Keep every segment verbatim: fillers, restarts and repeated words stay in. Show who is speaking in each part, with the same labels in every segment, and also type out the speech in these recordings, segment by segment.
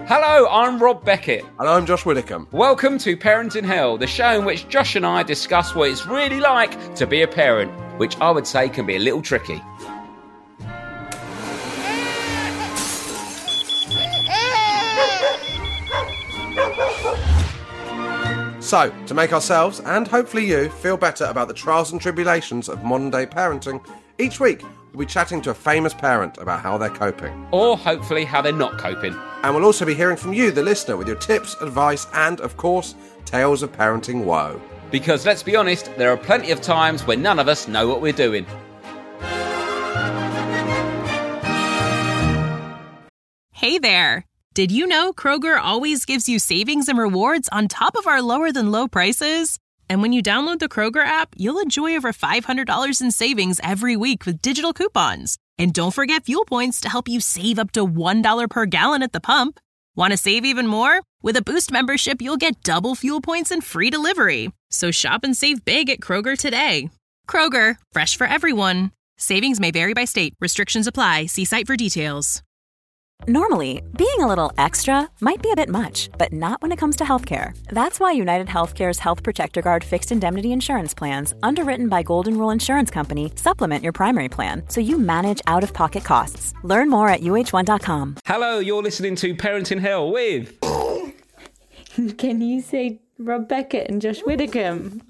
Speaker 1: Hello, I'm Rob Beckett.
Speaker 2: And I'm Josh Widdicombe.
Speaker 1: Welcome to Parenting Hell, the show in which Josh and I discuss what it's really like to be a parent, which I would say can be a little tricky.
Speaker 2: So, to make ourselves, and hopefully you, feel better about the trials and tribulations of modern-day parenting, each week we'll be chatting to a famous parent about how they're coping.
Speaker 1: Or hopefully how they're not coping.
Speaker 2: And we'll also be hearing from you, the listener, with your tips, advice, and, of course, tales of parenting woe.
Speaker 1: Because, let's be honest, there are plenty of times when none of us know what we're doing.
Speaker 3: Hey there! Did you know Kroger always gives you savings and rewards on top of our lower-than-low prices? And when you download the Kroger app, you'll enjoy over five hundred dollars in savings every week with digital coupons. And don't forget fuel points to help you save up to one dollar per gallon at the pump. Want to save even more? With a Boost membership, you'll get double fuel points and free delivery. So shop and save big at Kroger today. Kroger, fresh for everyone. Savings may vary by state. Restrictions apply. See site for details.
Speaker 4: Normally, being a little extra might be a bit much, but not when it comes to healthcare. That's why United Healthcare's Health Protector Guard fixed indemnity insurance plans, underwritten by Golden Rule Insurance Company, supplement your primary plan so you manage out-of-pocket costs. Learn more at U H one dot com.
Speaker 1: Hello, you're listening to Parenting Hell with...
Speaker 5: Can you say Rob Beckett and Josh Widdicombe?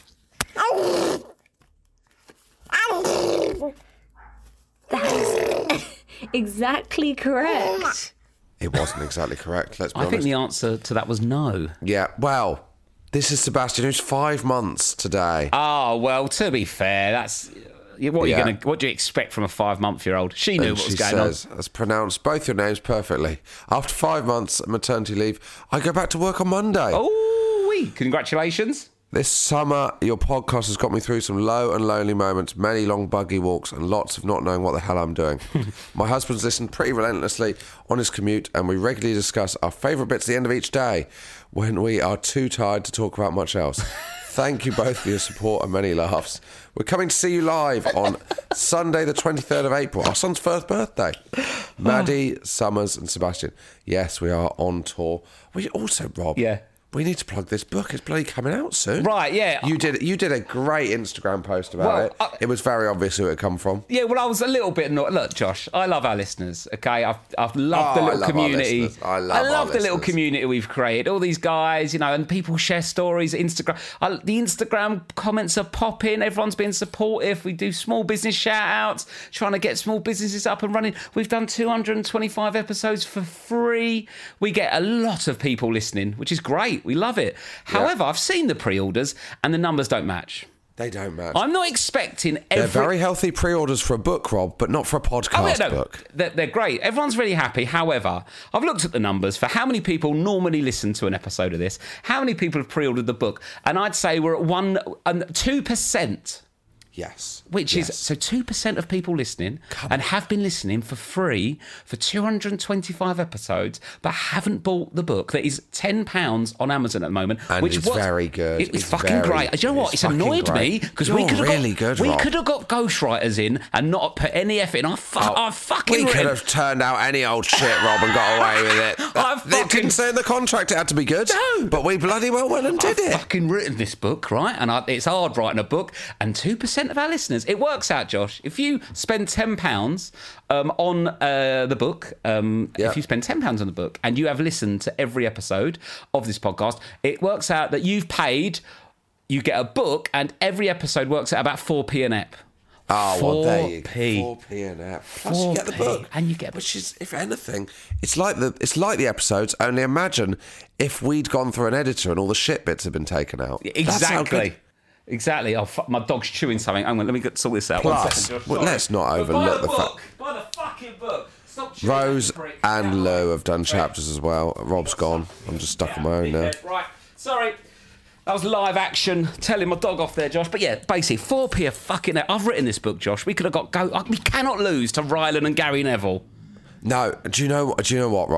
Speaker 5: That's exactly correct.
Speaker 2: It wasn't exactly correct, let's be
Speaker 1: I
Speaker 2: honest.
Speaker 1: think the answer to that was no.
Speaker 2: Yeah, well, this is Sebastian, who's five months today.
Speaker 1: Oh, well, to be fair, that's... What are
Speaker 2: Yeah.
Speaker 1: you going to? What do you expect from a five-month-year-old? She knew
Speaker 2: And
Speaker 1: what was
Speaker 2: she
Speaker 1: going
Speaker 2: says, has pronounced both your names perfectly. After five months of maternity leave, I go back to work on Monday.
Speaker 1: on. Oh, wee! Congratulations.
Speaker 2: This summer, your podcast has got me through some low and lonely moments, many long buggy walks, and lots of not knowing what the hell I'm doing. My husband's listened pretty relentlessly on his commute, and we regularly discuss our favourite bits at the end of each day when we are too tired to talk about much else. Thank you both for your support and many laughs. We're coming to see you live on Sunday, the twenty-third of April, our son's first birthday. Maddie, Summers, and Sebastian. Yes, we are on tour. We also, Rob.
Speaker 1: Yeah.
Speaker 2: We need to plug this book. It's bloody coming out soon.
Speaker 1: Right, yeah.
Speaker 2: You did You did a great Instagram post about
Speaker 1: Well,
Speaker 2: it.
Speaker 1: I-
Speaker 2: It was very obvious who it had come from.
Speaker 1: Yeah, well, I was a little bit annoyed. Look, Josh, I love our listeners, okay? I've, I've loved
Speaker 2: Oh,
Speaker 1: the
Speaker 2: I
Speaker 1: little
Speaker 2: love our
Speaker 1: community.
Speaker 2: listeners. I love our
Speaker 1: love the little
Speaker 2: listeners.
Speaker 1: community we've created. All these guys, you know, and people share stories, Instagram. I, the Instagram comments are popping. Everyone's being supportive. We do small business shout-outs, trying to get small businesses up and running. We've done two hundred twenty-five episodes for free. We get a lot of people listening, which is great. We love it. However, I've seen the pre-orders and the numbers don't match.
Speaker 2: They don't match.
Speaker 1: I'm not expecting every...
Speaker 2: They're very healthy pre-orders for a book, Rob, but not for a podcast
Speaker 1: Oh, yeah, no,
Speaker 2: book.
Speaker 1: They're, they're great. Everyone's really happy. However, I've looked at the numbers for how many people normally listen to an episode of this, how many people have pre-ordered the book, and I'd say we're at one, um, two percent.
Speaker 2: Yes.
Speaker 1: Which
Speaker 2: yes.
Speaker 1: is, so two percent of people listening
Speaker 2: Come
Speaker 1: and
Speaker 2: on.
Speaker 1: have been listening for free for two hundred twenty-five episodes, but haven't bought the book that is ten pounds on Amazon at the moment.
Speaker 2: And
Speaker 1: which
Speaker 2: it's
Speaker 1: was,
Speaker 2: very good.
Speaker 1: It was
Speaker 2: It's
Speaker 1: fucking
Speaker 2: very-
Speaker 1: great. Do you know what?
Speaker 2: it's
Speaker 1: It's,
Speaker 2: fucking
Speaker 1: annoyed
Speaker 2: great.
Speaker 1: me because we
Speaker 2: You're
Speaker 1: could have
Speaker 2: really
Speaker 1: got,
Speaker 2: good,
Speaker 1: we
Speaker 2: Rob.
Speaker 1: could have got ghostwriters in and not put any effort in. I, fu- I fucking
Speaker 2: We could
Speaker 1: written-
Speaker 2: have turned out any old shit, Rob, and got away with it.
Speaker 1: I
Speaker 2: It
Speaker 1: fucking-
Speaker 2: didn't say in the contract it had to be good.
Speaker 1: No.
Speaker 2: But we bloody well went and did
Speaker 1: I've
Speaker 2: it.
Speaker 1: fucking written this book, right? And I, it's hard writing a book. And two percent of our listeners, it works out, Josh. If you spend ten pounds um, on uh, the book, um,
Speaker 2: Yeah.
Speaker 1: if you spend ten pounds on the book and you have listened to every episode of this podcast, it works out that you've paid, you get a book, and every episode works out about four p an ep.
Speaker 2: Oh, well, there you go.
Speaker 1: four p.
Speaker 2: four p an app. Plus you get the
Speaker 1: four p,
Speaker 2: book.
Speaker 1: and you get-
Speaker 2: Which is, if anything, it's like the it's like the episodes, only imagine if we'd gone through an editor and all the shit bits had been taken out. That's how
Speaker 1: Exactly.
Speaker 2: good-
Speaker 1: Exactly. Oh, fuck, my dog's chewing something. Hang on, let me get, sort this out. One
Speaker 2: Plus,
Speaker 1: second, Josh.
Speaker 2: well,
Speaker 1: Sorry.
Speaker 2: let's not
Speaker 1: But
Speaker 2: overlook
Speaker 1: buy
Speaker 2: the
Speaker 1: book.
Speaker 2: fact-
Speaker 1: Buy the fucking book. Stop chewing
Speaker 2: Rose
Speaker 1: that prick.
Speaker 2: and
Speaker 1: Yeah,
Speaker 2: Lou
Speaker 1: right.
Speaker 2: have done chapters as well. Rob's gone. I'm just stuck on my own now.
Speaker 1: Right, sorry. That was live action, telling my dog off there, Josh. But yeah, basically, four p a fucking... I've written this book, Josh. We could have got... go. We cannot lose to Rylan and Gary Neville.
Speaker 2: No, do you know? Do you know what, Rob? The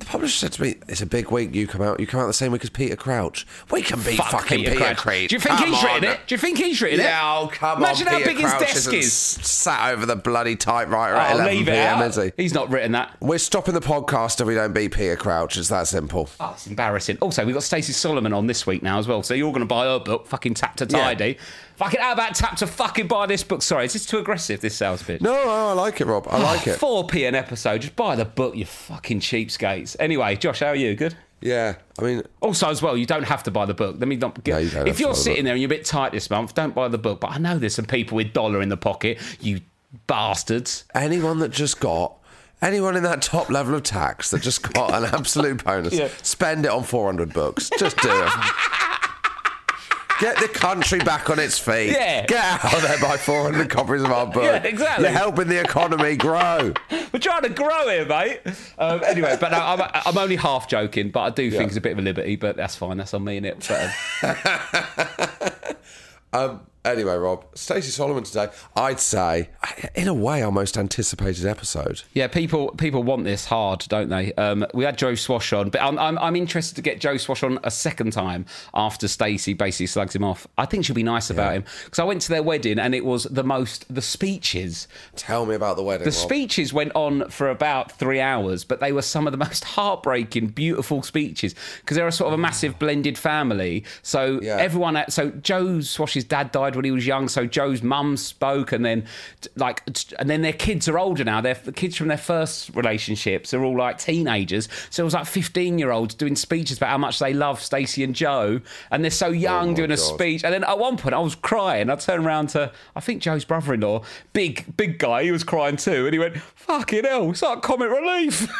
Speaker 2: publisher said to me, it's a big week, you come out. You come out the same week as Peter Crouch. We can beat
Speaker 1: Fuck
Speaker 2: fucking
Speaker 1: Peter
Speaker 2: Peter,
Speaker 1: Crouch.
Speaker 2: Crouch.
Speaker 1: Do you think
Speaker 2: Come
Speaker 1: he's
Speaker 2: on.
Speaker 1: written it? Do you think he's written it?
Speaker 2: Yeah, oh, come
Speaker 1: Imagine
Speaker 2: on.
Speaker 1: how
Speaker 2: Peter
Speaker 1: big his
Speaker 2: Crouch
Speaker 1: desk
Speaker 2: isn't
Speaker 1: is.
Speaker 2: s- sat over the bloody typewriter at
Speaker 1: I'll
Speaker 2: eleven
Speaker 1: leave
Speaker 2: p
Speaker 1: it
Speaker 2: m,
Speaker 1: out.
Speaker 2: is he?
Speaker 1: He's not written that.
Speaker 2: We're stopping the podcast if we don't beat Peter Crouch. It's that simple.
Speaker 1: Oh, it's embarrassing. Also, we've got Stacey Solomon on this week now as well, so you're going to buy her book, fucking Tap to Tidy.
Speaker 2: Yeah.
Speaker 1: Fucking, how about Tap to fucking buy this book? Sorry, is this too aggressive, this sales pitch?
Speaker 2: No, no, I like it, Rob. I like it.
Speaker 1: four p an episode. Just buy the book, you fucking cheapskates. Anyway, Josh, how are you? Good?
Speaker 2: Yeah, I mean,
Speaker 1: Also, as well, you don't have to buy the book. Let me not get.
Speaker 2: No, you don't have
Speaker 1: if
Speaker 2: to
Speaker 1: you're
Speaker 2: buy the
Speaker 1: sitting
Speaker 2: book.
Speaker 1: there and you're a bit tight this month, don't buy the book. But I know there's some people with dollar in the pocket, you bastards.
Speaker 2: anyone that just got... Anyone in that top level of tax that just got an absolute bonus,
Speaker 1: Yeah.
Speaker 2: spend it on four hundred books. Just do it. Get the country back on its feet.
Speaker 1: Yeah.
Speaker 2: Get out there, buy four hundred copies of our book.
Speaker 1: Yeah, exactly.
Speaker 2: You're helping the economy grow.
Speaker 1: We're trying to grow here, mate. Um, anyway, but no, I'm, I'm only half joking, but I do think
Speaker 2: Yeah.
Speaker 1: it's a bit of a liberty, but that's fine. That's on me, innit? But, um,
Speaker 2: Um, anyway, Rob, Stacey Solomon today, I'd say, in a way, our most anticipated episode.
Speaker 1: yeah, people people want this hard, don't they? Um, we had Joe Swash on, but I'm, I'm I'm interested to get Joe Swash on a second time after Stacey basically slugs him off. I think she'll be nice about him because I went to their wedding and it was the most the speeches.
Speaker 2: Tell me about the wedding,
Speaker 1: The
Speaker 2: Rob.
Speaker 1: speeches went on for about three hours, but they were some of the most heartbreaking, beautiful speeches because they're a sort of a massive blended family. So
Speaker 2: Yeah.
Speaker 1: everyone, at, so Joe Swash's dad died when he was young, so Joe's mum spoke, and then t- like, t- and then their kids are older now. They're the kids from their first relationships are all like teenagers. So it was like fifteen year olds doing speeches about how much they love Stacey and Joe, and they're so young
Speaker 2: my
Speaker 1: doing a
Speaker 2: God.
Speaker 1: speech. And then at one point, I was crying. I turned around to, I think Joe's brother-in-law, big, big guy. He was crying too, and he went, "Fucking hell, it's like comic relief."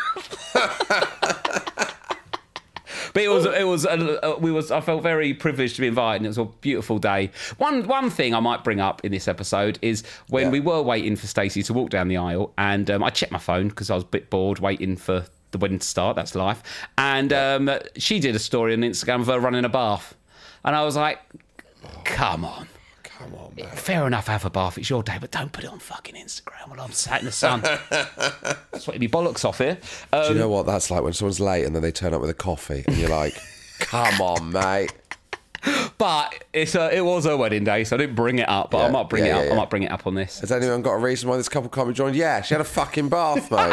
Speaker 1: But it was, it was, uh, we was. I felt very privileged to be invited, and it was a beautiful day. One, one thing I might bring up in this episode is when
Speaker 2: Yeah.
Speaker 1: we were waiting for Stacey to walk down the aisle, and um, I checked my phone because I was a bit bored waiting for the wedding to start. That's life. And um, she did a story on Instagram of her running a bath, and I was like, "Come on."
Speaker 2: Come on, man.
Speaker 1: Fair enough, have a bath, it's your day, but don't put it on fucking Instagram while I'm sat in the sun. Sweating me bollocks off here. Um,
Speaker 2: Do you know what that's like when someone's late and then they turn up with a coffee and you're like, come on, mate.
Speaker 1: but it's a, it was her wedding day, so I didn't bring it up, but I
Speaker 2: Yeah,
Speaker 1: might bring
Speaker 2: yeah,
Speaker 1: it up.
Speaker 2: yeah,
Speaker 1: I
Speaker 2: yeah.
Speaker 1: might bring it up on this.
Speaker 2: Has anyone got a reason why this couple can't be joined? Yeah, she had a fucking bath, mate.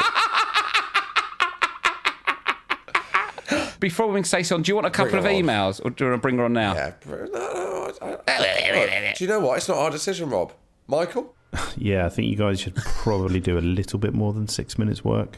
Speaker 1: Before we say on, do you want a couple
Speaker 2: Bring
Speaker 1: of
Speaker 2: her on.
Speaker 1: emails, or do you want to bring her on now?
Speaker 2: Yeah, no, no, I, I, Look, do you know what? It's not our decision, Rob. Michael?
Speaker 6: Yeah, I think you guys should probably do a little bit more than six minutes work.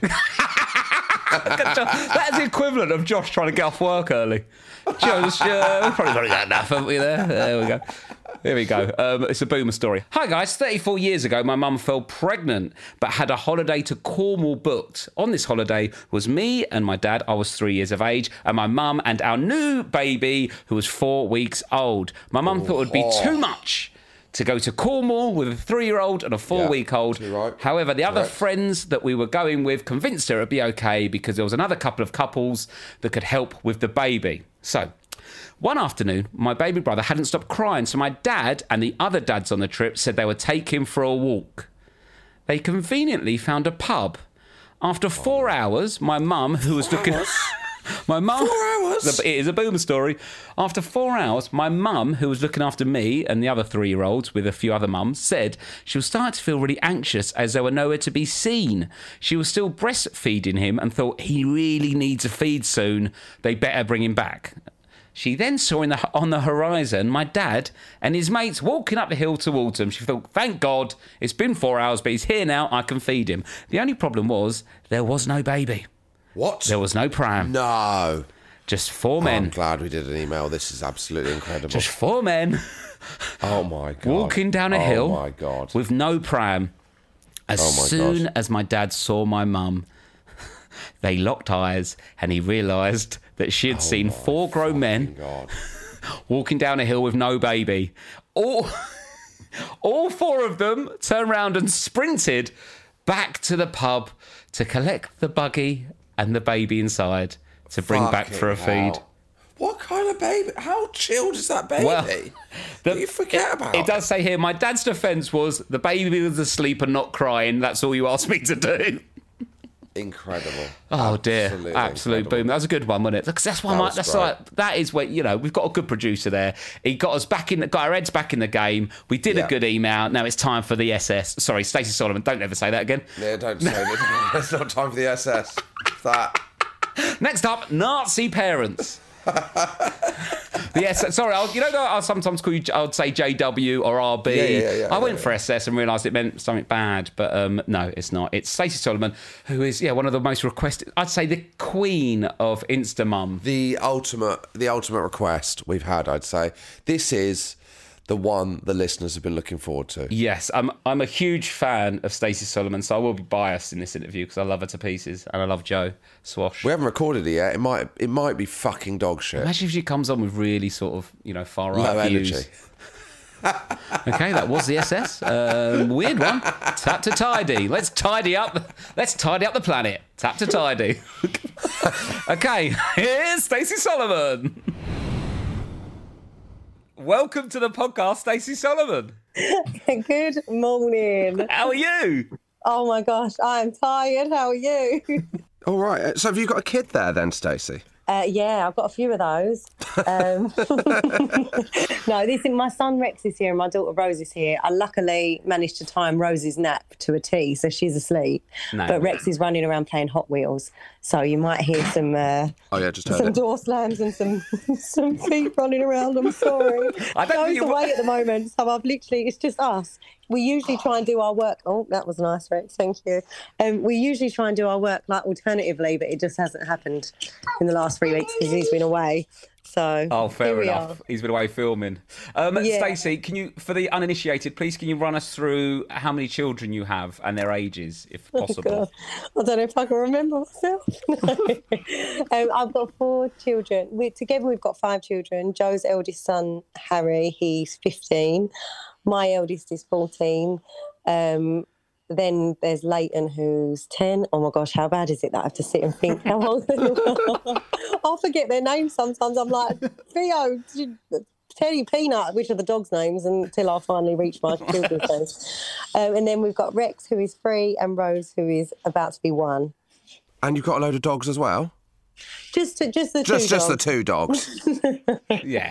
Speaker 1: That's the equivalent of Josh trying to get off work early. Josh, uh, we've probably got enough, haven't we? There, there we go. Here we go. Um, it's a boomer story. Hi guys, thirty-four years ago, my mum fell pregnant, but had a holiday to Cornwall booked. On this holiday was me and my dad. I was three years of age, and my mum and our new baby, who was four weeks old. My mum thought it would be too much to go to Cornwall with a three-year-old and a four-week-old.
Speaker 2: you're right.
Speaker 1: However, the other
Speaker 2: Correct.
Speaker 1: friends that we were going with convinced her it'd be okay because there was another couple of couples that could help with the baby. So, one afternoon, my baby brother hadn't stopped crying, so my dad and the other dads on the trip said they would take him for a walk. They conveniently found a pub. After four hours, my mum, who was looking... My mum...
Speaker 2: Four hours?
Speaker 1: It is a boomer story. After four hours, my mum, who was looking after me and the other three-year-olds with a few other mums, said she was starting to feel really anxious as there were nowhere to be seen. She was still breastfeeding him and thought he really needs a feed soon. They better bring him back. She then saw in the, on the horizon my dad and his mates walking up the hill towards them. She thought, thank God, it's been four hours, but he's here now, I can feed him. The only problem was there was no baby.
Speaker 2: What?
Speaker 1: There was no pram.
Speaker 2: No.
Speaker 1: Just four
Speaker 2: I'm
Speaker 1: men.
Speaker 2: glad we did an email. This is absolutely incredible.
Speaker 1: Just four men
Speaker 2: oh, my God.
Speaker 1: walking down a
Speaker 2: oh
Speaker 1: hill
Speaker 2: my God.
Speaker 1: with no pram. As
Speaker 2: Oh, my
Speaker 1: soon
Speaker 2: God.
Speaker 1: as my dad saw my mum, they locked eyes and he realised that she had seen four grown men
Speaker 2: God.
Speaker 1: walking down a hill with no baby. All, all four of them turned around and sprinted back to the pub to collect the buggy and the baby inside to bring back
Speaker 2: Fucking
Speaker 1: for a
Speaker 2: hell.
Speaker 1: feed.
Speaker 2: What kind of baby? How chilled is that baby?
Speaker 1: Well,
Speaker 2: Do you forget about
Speaker 1: It does say here, my dad's defence was the baby was asleep and not crying. That's all you asked me to do.
Speaker 2: Incredible.
Speaker 1: Oh dear,
Speaker 2: Absolutely
Speaker 1: absolute
Speaker 2: incredible.
Speaker 1: boom. That was a good one, wasn't it? Because that's why
Speaker 2: That
Speaker 1: my,
Speaker 2: was
Speaker 1: that's
Speaker 2: great.
Speaker 1: like that is where you know we've got a good producer there. He got us back in, got our heads back in the game. We did
Speaker 2: Yeah.
Speaker 1: a good email. Now it's time for the S S. Sorry, Stacey Solomon. Don't ever say that again.
Speaker 2: Yeah, don't say that. It's not time for the S S. That.
Speaker 1: Next up, Nazi parents. The S S. Sorry, I'll, you know, I'll sometimes call you. I'd say J W or R B.
Speaker 2: Yeah, yeah, yeah,
Speaker 1: I went
Speaker 2: yeah,
Speaker 1: for S S and realised it meant something bad, but um, no, it's not. It's Stacey Solomon, who is yeah one of the most requested. I'd say the queen of Instamum.
Speaker 2: The ultimate, the ultimate request we've had, I'd say. This is the one the listeners have been looking forward to.
Speaker 1: Yes, I'm. I'm a huge fan of Stacey Solomon, so I will be biased in this interview because I love her to pieces, and I love Joe Swash.
Speaker 2: We haven't recorded it yet. It might, it might be fucking dog shit.
Speaker 1: Imagine if she comes on with really sort of you know far right
Speaker 2: Low
Speaker 1: views.
Speaker 2: energy.
Speaker 1: Okay, that was the S S. Um, weird one. Tap to tidy. Let's tidy up. Let's tidy up the planet. Tap to tidy. Okay, here's Stacey Solomon. Welcome to the podcast, Stacey Solomon.
Speaker 7: Good morning.
Speaker 1: How are you?
Speaker 7: Oh my gosh, I'm tired. How are you?
Speaker 2: All right. So have you got a kid there then, Stacey?
Speaker 7: Uh, yeah, I've got a few of those. Um, no, this is my son Rex is here and my daughter Rose is here. I luckily managed to time Rose's nap to a T, so she's asleep.
Speaker 1: No.
Speaker 7: But Rex is running around playing Hot Wheels, so you might hear some uh,
Speaker 2: Oh yeah, just heard
Speaker 7: some
Speaker 2: it.
Speaker 7: door slams and some some feet running around. I'm sorry.
Speaker 1: I don't think
Speaker 7: Joe's
Speaker 1: you-
Speaker 7: away at the moment, so I've literally it's just us. We usually try and do our work. Oh, that was nice, Rex. Thank you. Um, we usually try and do our work like alternatively, but it just hasn't happened in the last three weeks because he's been away. So
Speaker 1: Oh, fair
Speaker 7: here we
Speaker 1: enough.
Speaker 7: are.
Speaker 1: He's been away filming. Um,
Speaker 7: Yeah.
Speaker 1: Stacey, can you, for the uninitiated, please can you run us through how many children you have and their ages, if possible?
Speaker 7: God. I don't know if I can remember myself. um, I've got four children. We, together we've got five children. Joe's eldest son, Harry, he's fifteen. My eldest is fourteen. Um, then there's Leighton, who's ten. Oh, my gosh, how bad is it that I have to sit and think how old they are? I'll forget their names sometimes. I'm like, Theo, Teddy, Peanut, which are the dogs' names, until I finally reach my children's names. Um, and then we've got Rex, who is three, and Rose, who is about to be one.
Speaker 2: And you've got a load of dogs as well.
Speaker 7: Just, to, just the
Speaker 2: Just,
Speaker 7: two
Speaker 2: just the
Speaker 7: dogs.
Speaker 2: two dogs.
Speaker 1: Yeah.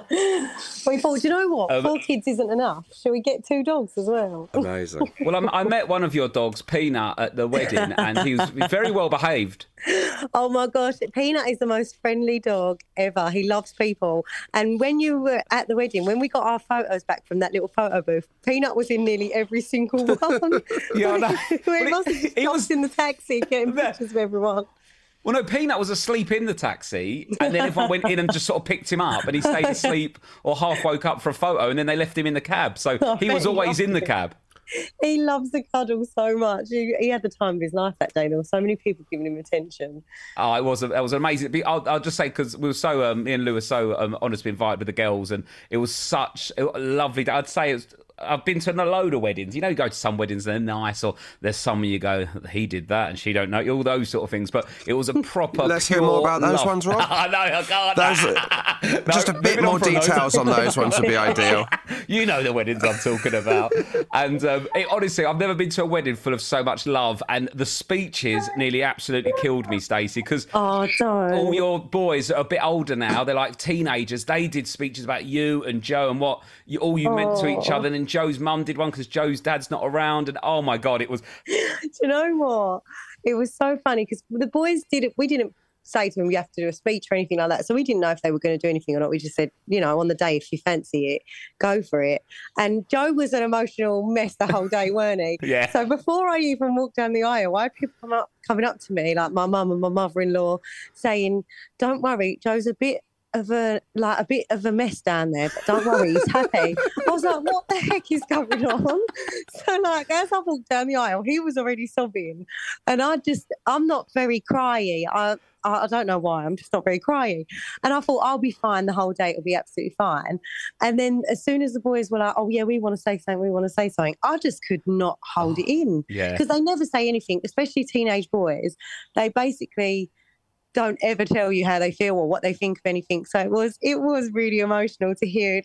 Speaker 7: We thought, do you know what?
Speaker 1: Um,
Speaker 7: Four kids isn't enough. Shall we get two dogs as well?
Speaker 2: Amazing.
Speaker 1: Well, I'm, I met one of your dogs, Peanut, at the wedding, and he was very well behaved.
Speaker 7: Oh my gosh, Peanut is the most friendly dog ever. He loves people. And when you were at the wedding, when we got our photos back from that little photo booth, Peanut was in nearly every single one.
Speaker 1: Yeah, I know.
Speaker 7: Where he
Speaker 1: Well,
Speaker 7: must have
Speaker 1: he-
Speaker 7: just
Speaker 1: he
Speaker 7: jumped
Speaker 1: was-
Speaker 7: in the taxi getting pictures of everyone.
Speaker 1: Well, no, Peanut was asleep in the taxi, and then everyone went in and just sort of picked him up, and he stayed asleep or half woke up for a photo, and then they left him in the cab. So
Speaker 7: I
Speaker 1: he
Speaker 7: bet
Speaker 1: was
Speaker 7: he
Speaker 1: always
Speaker 7: loved
Speaker 1: in the
Speaker 7: it.
Speaker 1: cab.
Speaker 7: He loves the cuddle so much. He, he had the time of his life that day. There were so many people giving him attention.
Speaker 1: Oh, it was it was amazing. But I'll, I'll just say because we were so um, me and Lou were so um, honoured to be invited with the girls, and it was such a lovely day. I'd say it was, I've been to a load of weddings. You know, you go to some weddings and they're nice, or there's some you go, he did that and she don't know, all those sort of things. But it was a proper.
Speaker 2: Let's hear
Speaker 1: pure
Speaker 2: more about those
Speaker 1: love.
Speaker 2: ones, Rob.
Speaker 1: I know, I can't.
Speaker 2: Those-
Speaker 1: No,
Speaker 2: Just a bit
Speaker 1: moving on
Speaker 2: more
Speaker 1: from those.
Speaker 2: details on those ones would be ideal.
Speaker 1: You know the weddings I'm talking about. And um, it, honestly, I've never been to a wedding full of so much love. And the speeches nearly absolutely killed me, Stacey, because
Speaker 7: Oh, don't.
Speaker 1: all your boys are a bit older now. They're like teenagers. They did speeches about you and Joe and what you, all you meant to each other. And then Joe's mum did one because Joe's dad's not around. And oh my God, it was...
Speaker 7: Do you know what? It was so funny because the boys didn't, we didn't say to them, you have to do a speech or anything like that. So we didn't know if they were going to do anything or not. We just said, you know, on the day, if you fancy it, go for it. And Joe was an emotional mess the whole day, weren't he?
Speaker 1: Yeah.
Speaker 7: So before I even walked down the aisle, I had people come up, coming up to me, like my mum and my mother-in-law, saying, don't worry, Joe's a bit of a like a bit of a mess down there, but don't worry, he's happy. I was like, what the heck is going on? So like as I walked down the aisle, he was already sobbing, and I just I'm not very cryy. I I don't know why, I'm just not very cryy. And I thought I'll be fine the whole day, it'll be absolutely fine. And then as soon as the boys were like, oh yeah, we want to say something, we want to say something, I just could not hold it in.
Speaker 1: Yeah.
Speaker 7: Because they never say anything, especially teenage boys. They basically don't ever tell you how they feel or what they think of anything. So it was it was really emotional to hear like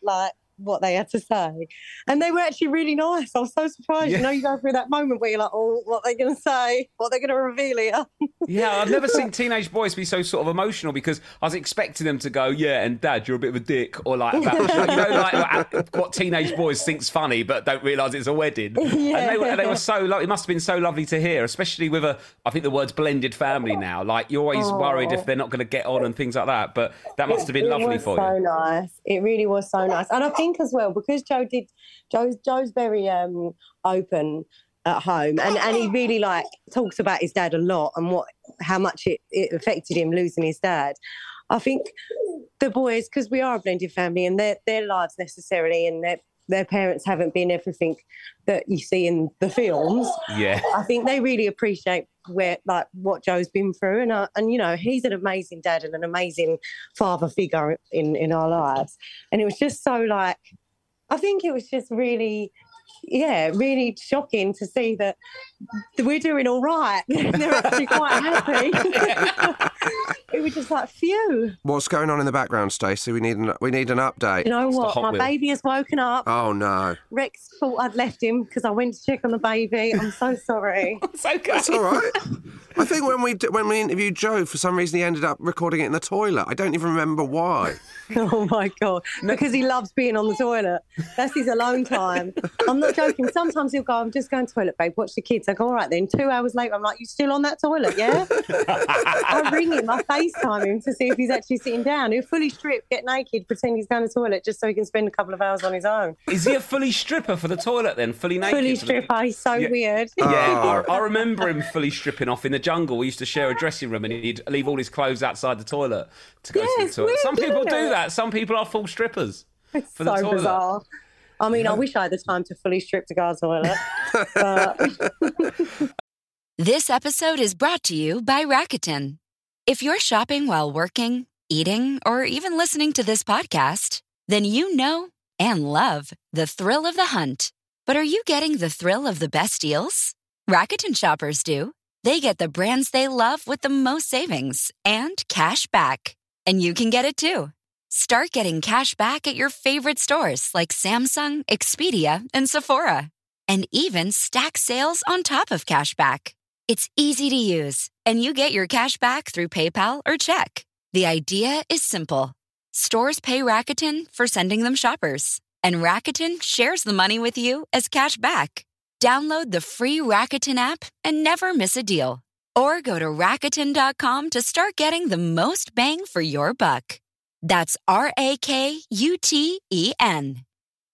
Speaker 7: what they had to say. And they were actually really nice. I was so surprised.
Speaker 1: Yeah.
Speaker 7: You know, you go through that moment where you're like, oh, what are they going to say? What are they going to reveal here?
Speaker 1: Yeah, I've never seen teenage boys be so sort of emotional because I was expecting them to go, yeah, and Dad, you're a bit of a dick, or like, about, you know, like what teenage boys think's funny but don't realise it's a wedding.
Speaker 7: Yeah.
Speaker 1: And they, were- they were so, lo- it must have been so lovely to hear, especially with a, I think the word's blended family now. Like, you're always
Speaker 7: Oh.
Speaker 1: worried if they're not going to get on and things like that, but that must have been
Speaker 7: it
Speaker 1: lovely
Speaker 7: was
Speaker 1: for
Speaker 7: so
Speaker 1: you.
Speaker 7: nice. It really was so nice. And I think as well, because Joe did, Joe's, Joe's very um, open at home, and, and he really like talks about his dad a lot and what how much it, it affected him losing his dad. I think the boys, because we are a blended family, and their their lives necessarily and their their parents haven't been everything that you see in the films.
Speaker 1: Yeah.
Speaker 7: I think they really appreciate where like what Joe's been through, and uh, and you know, he's an amazing dad and an amazing father figure in in our lives. And it was just so like, I think it was just really, yeah, really shocking to see that we're doing all right. They're actually quite happy. It was just like, phew.
Speaker 2: What's going on in the background, Stacey? We need an we need an update.
Speaker 7: You know what?
Speaker 1: Hot
Speaker 7: My
Speaker 1: Wheel.
Speaker 7: baby has woken up.
Speaker 2: Oh no,
Speaker 7: Rex thought I'd left him because I went to check on the baby. I'm so sorry.
Speaker 1: It's okay.
Speaker 2: it's all right. I think when we d- when we interviewed Joe, for some reason he ended up recording it in the toilet. I don't even remember why.
Speaker 7: Oh my God. Because he loves being on the toilet. That's his alone time. I'm not joking. Sometimes he'll go, I'm just going to the toilet, babe, watch the kids. I go, all right then. Two hours later, I'm like, you still on that toilet, yeah? I ring him, I FaceTime him to see if he's actually sitting down. He'll fully strip, get naked, pretend he's going to the toilet just so he can spend a couple of hours on his own.
Speaker 1: Is he a fully stripper for the toilet then? Fully naked?
Speaker 7: Fully
Speaker 1: for the-
Speaker 7: stripper, he's so
Speaker 1: Yeah.
Speaker 7: weird.
Speaker 1: Yeah, I, I remember him fully stripping off in the jungle. We used to share a dressing room and he'd leave all his clothes outside the toilet to go
Speaker 7: Yeah,
Speaker 1: to the
Speaker 7: it's
Speaker 1: toilet.
Speaker 7: weird,
Speaker 1: Some people
Speaker 7: isn't
Speaker 1: do
Speaker 7: it?
Speaker 1: that. Some people are full strippers
Speaker 7: It's
Speaker 1: for the
Speaker 7: so
Speaker 1: toilet.
Speaker 7: bizarre. I mean, I wish I had the time to fully strip to go to the toilet. But
Speaker 8: This episode is brought to you by Rakuten. If you're shopping while working, eating, or even listening to this podcast, then you know and love the thrill of the hunt. But are you getting the thrill of the best deals? Rakuten shoppers do. They get the brands they love with the most savings and cash back. And you can get it too. Start getting cash back at your favorite stores like Samsung, Expedia, and Sephora. And even stack sales on top of cash back. It's easy to use, and you get your cash back through PayPal or check. The idea is simple. Stores pay Rakuten for sending them shoppers, and Rakuten shares the money with you as cash back. Download the free Rakuten app and never miss a deal. Or go to Rakuten dot com to start getting the most bang for your buck. That's R A K U T E N.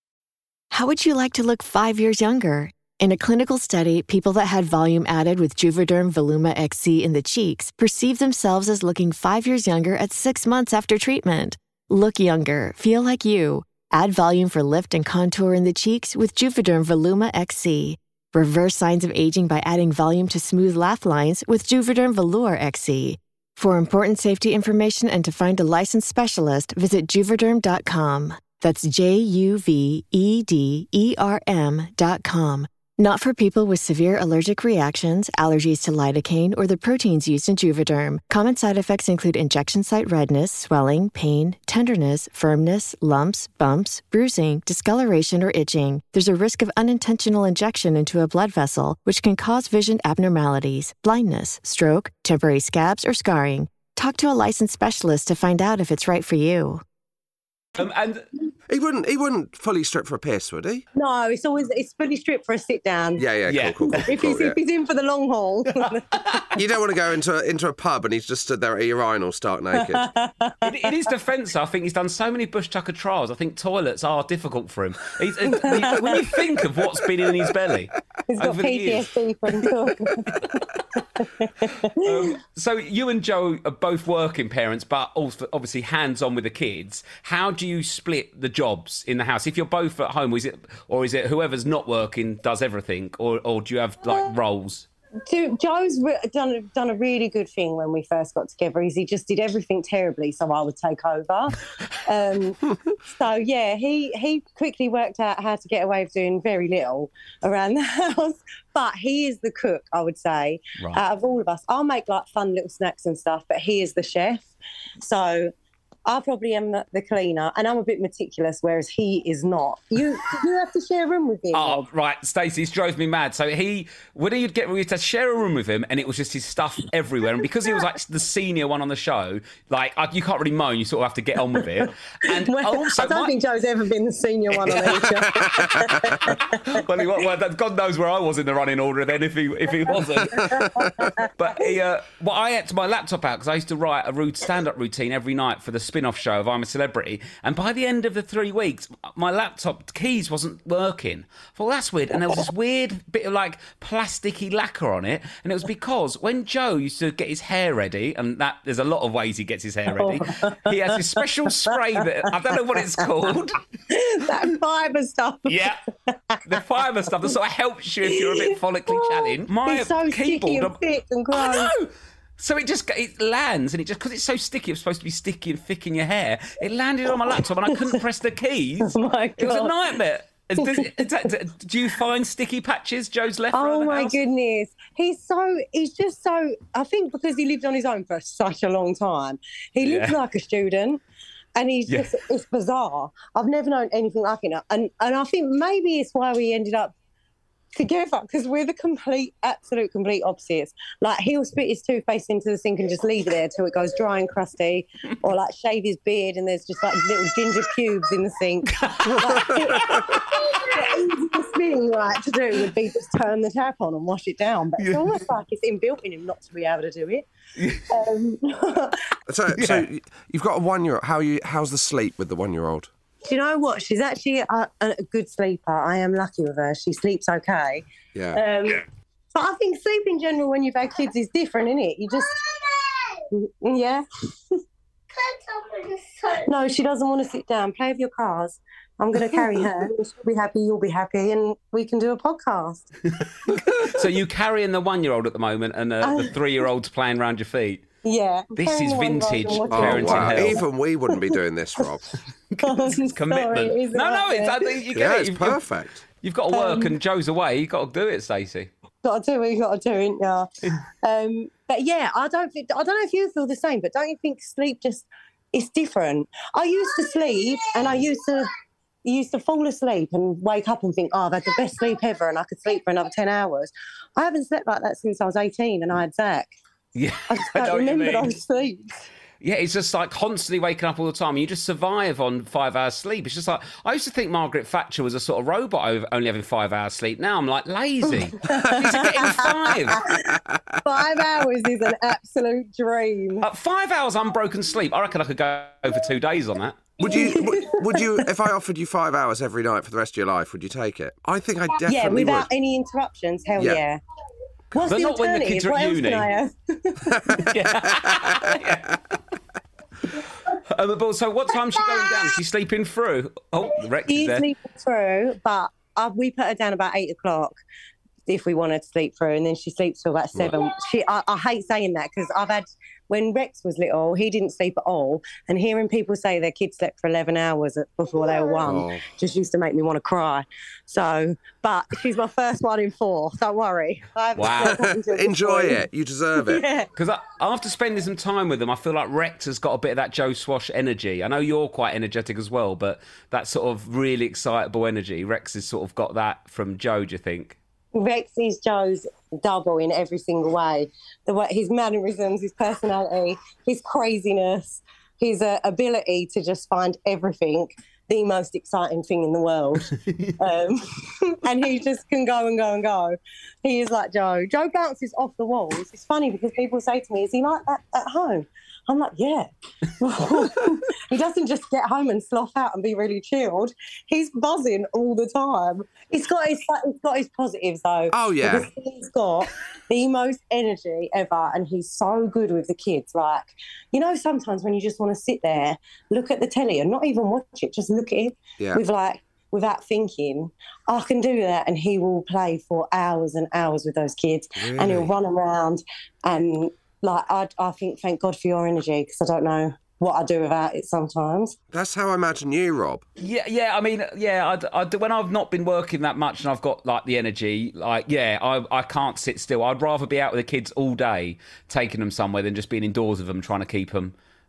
Speaker 9: How would you like to look five years younger? In a clinical study, people that had volume added with Juvederm Voluma X C in the cheeks perceived themselves as looking five years younger at six months after treatment. Look younger, feel like you. Add volume for lift and contour in the cheeks with Juvederm Voluma X C. Reverse signs of aging by adding volume to smooth laugh lines with Juvederm Volure X C. For important safety information and to find a licensed specialist, visit Juvederm dot com. That's J U V E D E R M dot com. Not for people with severe allergic reactions, allergies to lidocaine, or the proteins used in Juvederm. Common side effects include injection site redness, swelling, pain, tenderness, firmness, lumps, bumps, bruising, discoloration, or itching. There's a risk of unintentional injection into a blood vessel, which can cause vision abnormalities, blindness, stroke, temporary scabs, or scarring. Talk to a licensed specialist to find out if it's right for you.
Speaker 1: Um, and
Speaker 2: He wouldn't. He wouldn't fully strip for a piss, would he?
Speaker 7: no, it's always it's fully stripped for a sit down.
Speaker 2: Yeah, yeah,
Speaker 1: Yeah.
Speaker 2: cool, cool, cool.
Speaker 7: If
Speaker 2: cool,
Speaker 7: he's,
Speaker 2: yeah.
Speaker 7: if he's in for the long haul.
Speaker 2: You don't want to go into a, into a pub and he's just stood there at a urinal stark naked.
Speaker 1: in, in his defence, I think he's done so many Bush Tucker trials. I think toilets are difficult for him. He's, he, when you think of what's been in his belly
Speaker 7: He's got
Speaker 1: over the
Speaker 7: P T
Speaker 1: years.
Speaker 7: S D from talking.
Speaker 1: Um, so you and Joe are both working parents, but also obviously hands-on with the kids. How do you split the jobs in the house? If you're both at home, is it or is it whoever's not working does everything, or or do you have like roles?
Speaker 7: Jo- Joe's re- done a, done a really good thing when we first got together. Is he just did everything terribly, so I would take over. Um, so yeah, he he quickly worked out how to get away with doing very little around the house. But he is the cook, I would say,
Speaker 1: Right.
Speaker 7: out of all of us. I'll make like fun little snacks and stuff, but he is the chef. So I probably am the, the cleaner, and I'm a bit meticulous, whereas he is not. You you have to share a room with him.
Speaker 1: Oh,
Speaker 7: Rob?
Speaker 1: right, Stacey, this drove me mad. So he, when he'd get, we used to share a room with him, and it was just his stuff everywhere. And because he was like the senior one on the show, like I, you can't really moan. You sort of have to get on with it. And
Speaker 7: Well,
Speaker 1: also,
Speaker 7: I don't
Speaker 1: my-
Speaker 7: think Joe's ever been the senior one on each.
Speaker 1: well, he, well, God knows where I was in the running order then if he if he wasn't. But he, uh, well, I had to my laptop out because I used to write a rude stand-up routine every night for the spin-off show of I'm a Celebrity. And by the end of the three weeks, my laptop keys wasn't working. I thought, that's weird. And there was this weird bit of like plasticky lacquer on it. And it was because when Joe used to get his hair ready, and that there's a lot of ways he gets his hair ready, he has this special spray that I don't know what it's called.
Speaker 7: That fibre stuff.
Speaker 1: Yeah, the fibre stuff that sort of helps you if you're a bit follically challenged. My
Speaker 7: It's so sticky
Speaker 1: keyboard,
Speaker 7: and thick and
Speaker 1: I
Speaker 7: gross.
Speaker 1: know. So it just it lands, and it just because it's so sticky, it's supposed to be sticky and thick in your hair. It landed on my laptop, and I couldn't press the keys.
Speaker 7: Oh my
Speaker 1: It was a
Speaker 7: God.
Speaker 1: nightmare. Is, does, is that, do you find sticky patches Joe's left around
Speaker 7: Oh
Speaker 1: the
Speaker 7: my
Speaker 1: house?
Speaker 7: goodness. He's so, he's just so, I think because he lived on his own for such a long time, he lives
Speaker 1: Yeah.
Speaker 7: like a student. And he's
Speaker 1: Yeah.
Speaker 7: just, it's bizarre. I've never known anything like it. And, and I think maybe it's why we ended up together, because we're the complete, absolute, complete opposites. Like, he'll spit his toothpaste into the sink and just leave it there till it goes dry and crusty, or like shave his beard and there's just like little ginger pubes in the sink. The easiest thing, right, to do would be just turn the tap on and wash it down. But it's almost like it's inbuilt in him not to be able to do it. Um,
Speaker 2: So, so you've got a one-year-old. How you? How's the sleep with the one-year-old?
Speaker 7: do you know what? She's actually a, a good sleeper. I am lucky with her. She sleeps okay.
Speaker 2: Yeah.
Speaker 7: Um, but I think sleep in general when you've had kids is different, isn't it? You just, yeah. No, she doesn't want to sit down. Play with your cars. I'm going to carry her. She'll be happy, you'll be happy, and we can do a podcast.
Speaker 1: So you carrying the one-year-old at the moment, and uh, the three-year-old's playing around your feet.
Speaker 7: Yeah.
Speaker 1: This
Speaker 7: carrying
Speaker 1: is
Speaker 7: the one-year-old
Speaker 1: vintage
Speaker 7: and watching
Speaker 2: Oh,
Speaker 1: parenting
Speaker 2: wow.
Speaker 1: hell.
Speaker 2: Even we wouldn't be doing this, Rob.
Speaker 7: Oh, I'm
Speaker 1: Commitment.
Speaker 7: sorry, isn't
Speaker 1: no, no,
Speaker 7: it?
Speaker 1: it's, I think you get
Speaker 2: Yeah,
Speaker 1: it.
Speaker 2: it's
Speaker 1: You've- you've-
Speaker 2: perfect.
Speaker 1: You've got to work,
Speaker 7: Um,
Speaker 1: and Joe's away. You've got to do it, Stacey.
Speaker 7: Got to do what you got to do, ain't ya? um, but yeah, I don't think, I don't know if you feel the same, but don't you think sleep just, it's different? I used to sleep and I used to, used to fall asleep and wake up and think, oh, I've had the best sleep ever and I could sleep for another ten hours. I haven't slept like that since I was eighteen and I had Zach.
Speaker 1: Yeah,
Speaker 7: I just
Speaker 1: I know
Speaker 7: don't
Speaker 1: what you
Speaker 7: remember
Speaker 1: mean.
Speaker 7: those sleeps.
Speaker 1: Yeah, it's just like constantly waking up all the time. You just survive on five hours sleep. It's just like, I used to think Margaret Thatcher was a sort of robot over only having five hours sleep. Now I'm like lazy. She's getting five.
Speaker 7: Five hours is an absolute dream.
Speaker 1: Uh, five hours unbroken sleep. I reckon I could go for two days on that.
Speaker 2: Would you? would, would you? If I offered you five hours every night for the rest of your life, would you take it? I think I definitely
Speaker 7: Yeah, without
Speaker 2: would.
Speaker 7: any interruptions, hell
Speaker 2: Yeah.
Speaker 7: yeah. What's
Speaker 1: But
Speaker 7: the
Speaker 1: not when the
Speaker 7: alternative?
Speaker 1: kids are
Speaker 7: What
Speaker 1: at
Speaker 7: else
Speaker 1: uni.
Speaker 7: can I have?
Speaker 1: Uh, but so what time's she going down? Is she sleeping through? Oh, Rex is
Speaker 7: She's
Speaker 1: there.
Speaker 7: sleeping through, but uh, we put her down about eight o'clock if we want her to sleep through, and then she sleeps till about seven. She, I, I hate saying that because I've had, when Rex was little, he didn't sleep at all, and hearing people say their kids slept for eleven hours at- before they were one
Speaker 2: Oh.
Speaker 7: just used to make me want to cry. So, but she's my first one in four. Don't worry. I haven't
Speaker 1: Wow.
Speaker 7: slept up until this
Speaker 2: Enjoy
Speaker 7: point.
Speaker 2: it. You deserve it.
Speaker 7: Yeah.
Speaker 1: Because after spending some time with them, I feel like Rex has got a bit of that Joe Swash energy. I know you're quite energetic as well, but that sort of really excitable energy, Rex has sort of got that from Joe, do you think?
Speaker 7: Rex is Joe's double in every single way. The way his mannerisms, his personality, his craziness, his uh, ability to just find everything the most exciting thing in the world. um, and he just can go and go and go. He is like Joe. Joe bounces off the walls. It's funny because people say to me, is he like that at home? I'm like, yeah. He doesn't just get home and slough out and be really chilled. He's buzzing all the time. He's got his, he's got his positives though.
Speaker 2: Oh, yeah.
Speaker 7: Because he's got the most energy ever, and he's so good with the kids. Like, you know, sometimes when you just want to sit there, look at the telly and not even watch it, just look at it
Speaker 2: Yeah.
Speaker 7: with like, without thinking, I can do that, and he will play for hours and hours with those kids, and he'll
Speaker 2: Really?
Speaker 7: run around and like I, I think thank God for your energy because I don't know what I do without it sometimes.
Speaker 2: That's how I imagine you, Rob.
Speaker 1: Yeah, yeah. I mean, yeah. I, I, when I've not been working that much and I've got like the energy, like yeah, I I can't sit still. I'd rather be out with the kids all day, taking them somewhere, than just being indoors with them, trying to keep them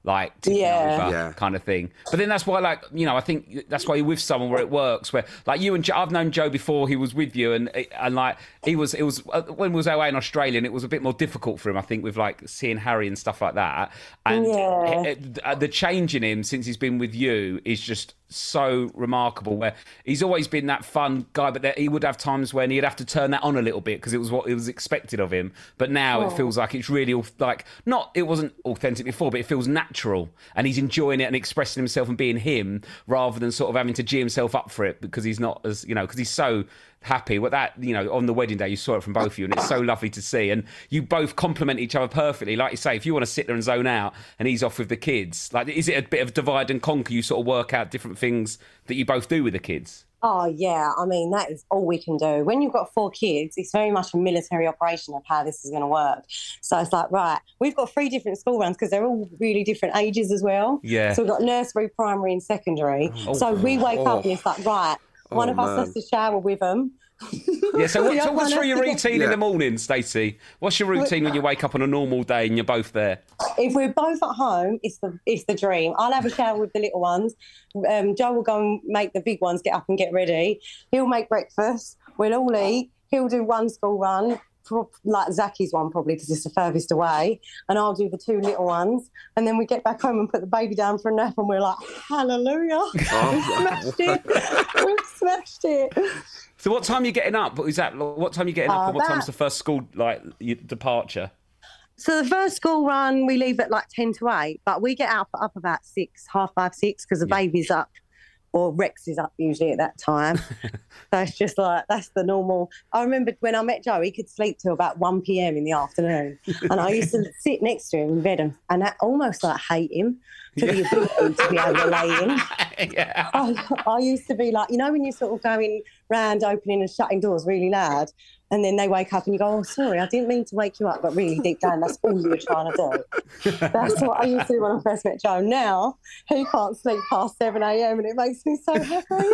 Speaker 1: like ticking
Speaker 7: Yeah.
Speaker 1: over
Speaker 2: Yeah.
Speaker 1: kind of thing. But then that's why, like, you know, I think that's why you're with someone where it works. Where like you and Joe, I've known Joe before he was with you, and and like he was, it was uh, when we was away in Australia, and it was a bit more difficult for him, I think, with like seeing Harry and stuff like that. And
Speaker 7: Yeah.
Speaker 1: it, it, the change in him since he's been with you is just so remarkable. Where he's always been that fun guy, but that he would have times when he'd have to turn that on a little bit because it was what it was expected of him. But now it feels like it's really like not it wasn't authentic before, but it feels natural, and he's enjoying it and expressing himself and being him rather than sort of having to G himself up for it because he's not as, you know, because he's so happy with that, you know, on the wedding day you saw it from both of you, and it's so lovely to see, and you both complement each other perfectly. Like you say, if you want to sit there and zone out and he's off with the kids, like, is it a bit of divide and conquer? You sort of work out different things that you both do with the kids?
Speaker 7: Oh, yeah. I mean, that is all we can do. When you've got four kids, it's very much a military operation of how this is going to work. So it's like, right, we've got three different school runs because they're all really different ages as well.
Speaker 1: Yeah.
Speaker 7: So we've got nursery, primary and secondary.
Speaker 1: Oh.
Speaker 7: So we wake
Speaker 2: Oh.
Speaker 7: up and it's like, right, one
Speaker 2: Oh,
Speaker 7: of us
Speaker 2: man.
Speaker 7: has to shower with them.
Speaker 1: Yeah, so, what,
Speaker 7: The
Speaker 1: so
Speaker 7: other
Speaker 1: what's
Speaker 7: one
Speaker 1: through
Speaker 7: has
Speaker 1: your
Speaker 7: to get-
Speaker 1: routine in
Speaker 2: Yeah.
Speaker 1: the morning, Stacey? What's your routine when you wake up on a normal day and you're both there?
Speaker 7: If we're both at home, it's the it's the dream. I'll have a shower with the little ones. Um, Joe will go and make the big ones get up and get ready. He'll make breakfast. We'll all eat. He'll do one school run, pro- like Zacky's one probably because it's the furthest away, and I'll do the two little ones. And then we get back home and put the baby down for a nap, and we're like, hallelujah, we've smashed it. We've smashed it.
Speaker 1: So what time are you getting up? Is that what time are you getting up,
Speaker 7: Uh,
Speaker 1: and what time's
Speaker 7: that-
Speaker 1: the first school like y- departure?
Speaker 7: So the first school run, we leave at like ten to eight, but we get up up about six, half five, six, because the
Speaker 1: Yeah.
Speaker 7: baby's up, or Rex is up usually at that time. So it's just like, that's the normal. I remember when I met Joe, he could sleep till about one p.m. in the afternoon. And I used to sit next to him in bed and, and I almost like hate him for the ability to be able to lay in.
Speaker 1: Yeah.
Speaker 7: I, I used to be like, you know, when you're sort of going round opening and shutting doors really loud, and then they wake up and you go, oh, sorry, I didn't mean to wake you up, but really deep down, that's all you were trying to do. That's what I used to do when I first met Joe. Now, he can't sleep past seven a.m. and it makes me so happy.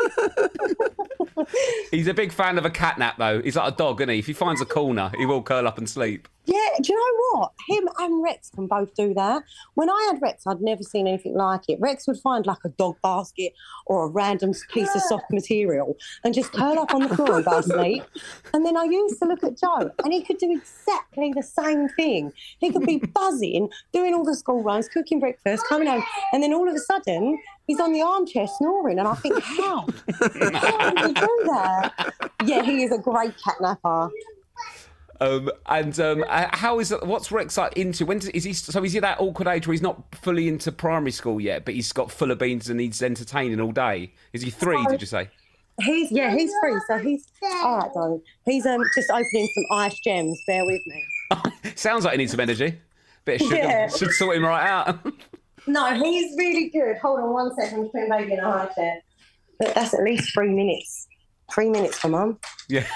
Speaker 1: He's a big fan of a catnap, though. He's like a dog, isn't he? If he finds a corner, he will curl up and sleep.
Speaker 7: Yeah, do you know what? Him and Rex can both do that. When I had Rex, I'd never seen anything like it. Rex would find like a dog basket or a random piece of soft material and just curl up on the floor and go to sleep. And then I used to look at Joe and he could do exactly the same thing. He could be buzzing, doing all the school runs, cooking breakfast, coming home, and then all of a sudden he's on the armchair snoring. And I think, how? How did he do that? Yeah, he is a great catnapper.
Speaker 1: Um, and um, uh, how is what's Rex like into? When does, is he? So is he that awkward age where he's not fully into primary school yet, but he's got full of beans and he's entertaining all day? Is he three? Did you say?
Speaker 7: He's yeah, he's free. So he's all right, darling. He's um just opening some ice gems. Bear with me.
Speaker 1: Sounds like he needs some energy. Bit of sugar
Speaker 7: Yeah.
Speaker 1: should sort him right out.
Speaker 7: No, he's really good. Hold on one second. I'm putting baby in a high chair. But that's at least three minutes. Three minutes for mum.
Speaker 1: Yeah.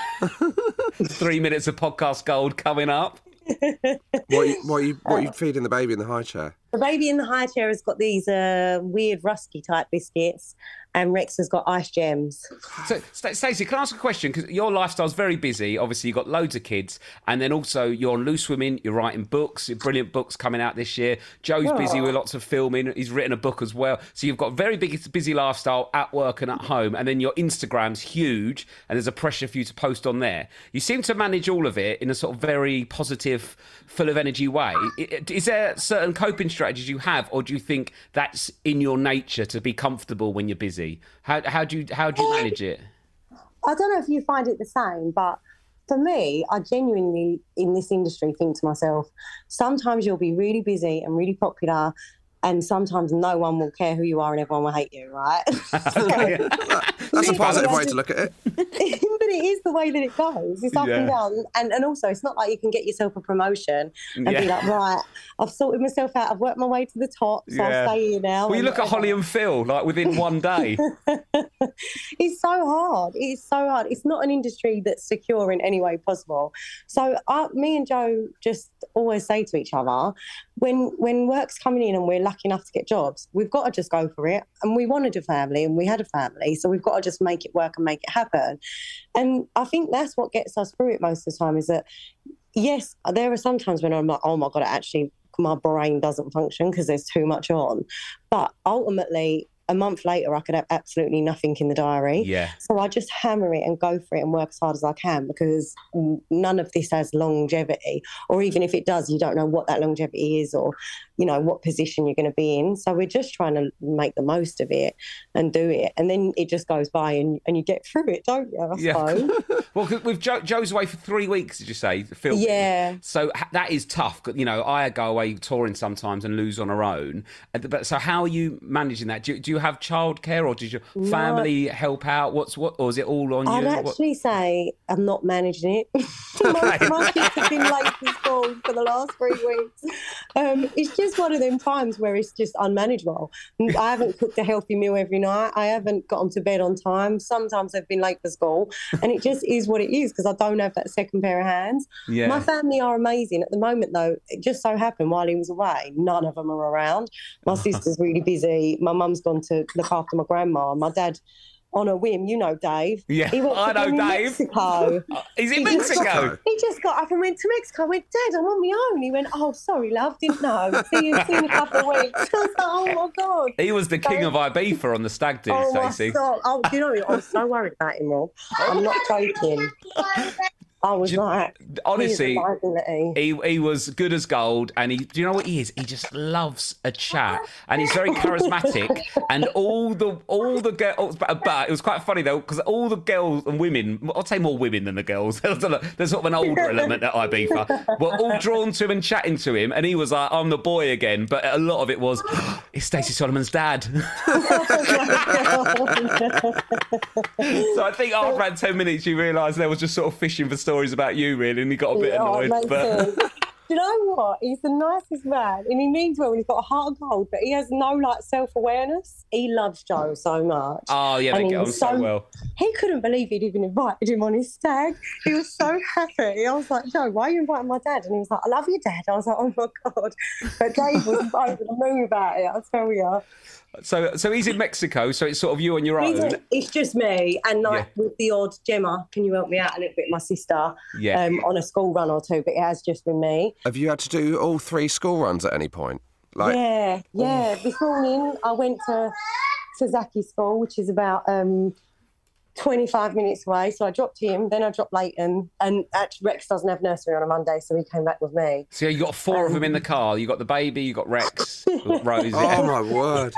Speaker 1: Three minutes of podcast gold coming up.
Speaker 2: What are you, what are you, what are you feeding the baby in the high chair?
Speaker 7: The baby in the high chair has got these uh, weird rusky type biscuits, and Rex has got ice gems.
Speaker 1: So, St- Stacey, can I ask a question? Because your lifestyle's very busy. Obviously, you've got loads of kids, and then also you're on Loose Women. You're writing books, brilliant books coming out this year. Joe's busy with lots of filming. He's written a book as well. So you've got a very big, busy lifestyle at work and at home, and then your Instagram's huge, and there's a pressure for you to post on there. You seem to manage all of it in a sort of very positive, full of energy way. I- Is there certain coping strategies you have, or do you think that's in your nature to be comfortable when you're busy? How how do you how do you manage it?
Speaker 7: I don't know if you find it the same, but for me, I genuinely, in this industry, think to myself, sometimes you'll be really busy and really popular, and sometimes no one will care who you are and everyone will hate you, right?
Speaker 2: That's a positive way to look at it.
Speaker 7: But it is the way that it goes. It's up
Speaker 1: Yeah.
Speaker 7: and down. And and also, it's not like you can get yourself a promotion and be
Speaker 1: Yeah.
Speaker 7: like, right, I've sorted myself out. I've worked my way to the top, so
Speaker 1: Yeah.
Speaker 7: I'll stay here now.
Speaker 1: Well, you
Speaker 7: and
Speaker 1: look at
Speaker 7: whatever.
Speaker 1: Holly and Phil, like within one day.
Speaker 7: It's so hard. It's so hard. It's not an industry that's secure in any way possible. So uh, me and Joe just always say to each other, when when work's coming in and we're lucky enough to get jobs, we've got to just go for it. And we wanted a family and we had a family, so we've got to just make it work and make it happen. And I think that's what gets us through it most of the time is that, yes, there are some times when I'm like, oh my God, I actually my brain doesn't function because there's too much on. But ultimately, a month later, I could have absolutely nothing in the diary.
Speaker 1: Yeah.
Speaker 7: So I just hammer it and go for it and work as hard as I can, because none of this has longevity. Or even if it does, you don't know what that longevity is, or, you know, what position you're going to be in. So we're just trying to make the most of it and do it. And then it just goes by and, and you get through it, don't you, I
Speaker 1: yeah.
Speaker 7: suppose?
Speaker 1: Well, 'cause with Joe, Joe's away for three weeks, did you say? Filming.
Speaker 7: Yeah.
Speaker 1: So ha- that is tough. You know, I go away touring sometimes and lose on our own. But so how are you managing that? Do you, do you have childcare, or does your
Speaker 7: No.
Speaker 1: family help out? What's what, or is it all on
Speaker 7: I'd
Speaker 1: you?
Speaker 7: actually
Speaker 1: What?
Speaker 7: say I'm not managing it. my, my kids have been late to school for the last three weeks. Um, it's just one of them times where it's just unmanageable. I haven't cooked a healthy meal every night. I haven't got them to bed on time. Sometimes I've been late for school, and it just is what it is because I don't have that second pair of hands.
Speaker 1: Yeah.
Speaker 7: My family are amazing. At the moment, though, it just so happened while he was away, none of them are around. My sister's really busy. My mum's gone to look after my grandma. My dad, on a whim, you know Dave.
Speaker 1: Yeah,
Speaker 7: he went to
Speaker 1: I know
Speaker 7: in
Speaker 1: Dave.
Speaker 7: Mexico.
Speaker 1: He's in
Speaker 7: He just
Speaker 1: Mexico.
Speaker 7: got- He just got up and went to Mexico. I went, Dad, I'm on my own. He went, oh, sorry, love, didn't know. See you see you in a couple of weeks. I was like, oh, my God.
Speaker 1: He was the king of Ibiza on the stag do,
Speaker 7: Oh, my
Speaker 1: Stacey.
Speaker 7: God. Oh, do you know, I was so worried about him, Rob. I'm not joking. I was like,
Speaker 1: Honestly,
Speaker 7: he's a liability.
Speaker 1: he he was good as gold, and he. Do you know what he is? He just loves a chat, and he's very charismatic. And all the all the girls, but, but it was quite funny though, because all the girls and women, I'd say more women than the girls. There's sort of an older element at Ibiza. Were all drawn to him and chatting to him, and he was like, "I'm the boy again." But a lot of it was, "It's Stacey Solomon's dad." So I think after about ten minutes, you realised there was just sort of fishing for stories about you, really, and he got a bit
Speaker 7: Yeah,
Speaker 1: annoyed.
Speaker 7: it makes
Speaker 1: But
Speaker 7: sense. Do you know what? He's the nicest man, and he means well, and he's got a heart of gold, but he has no like self-awareness. He loves Joe so much.
Speaker 1: oh yeah,
Speaker 7: And
Speaker 1: they
Speaker 7: he
Speaker 1: get on
Speaker 7: was
Speaker 1: so well.
Speaker 7: He couldn't believe he'd even invited him on his stag. He was so happy. I was like, Joe, why are you inviting my dad? And he was like, I love you, Dad. I was like, oh my God. But Dave was over the moon about it, I'll tell you.
Speaker 1: So so he's in Mexico, so it's sort of you on your
Speaker 7: He's
Speaker 1: own.
Speaker 7: a- It's just me, and like with the odd Gemma, can you help me out a little bit, my sister,
Speaker 1: Yeah.
Speaker 7: um, on a school run or two, but it has just been me.
Speaker 2: Have you had to do all three school runs at any point? Like,
Speaker 7: yeah, yeah. This morning I went to to Zaki's school, which is about um, twenty-five minutes away. So I dropped him, then I dropped Leighton, and actually Rex doesn't have nursery on a Monday, so he came back with me.
Speaker 1: So you got four of them in the car. You got the baby, you got Rex, you got Rosie.
Speaker 2: oh my word.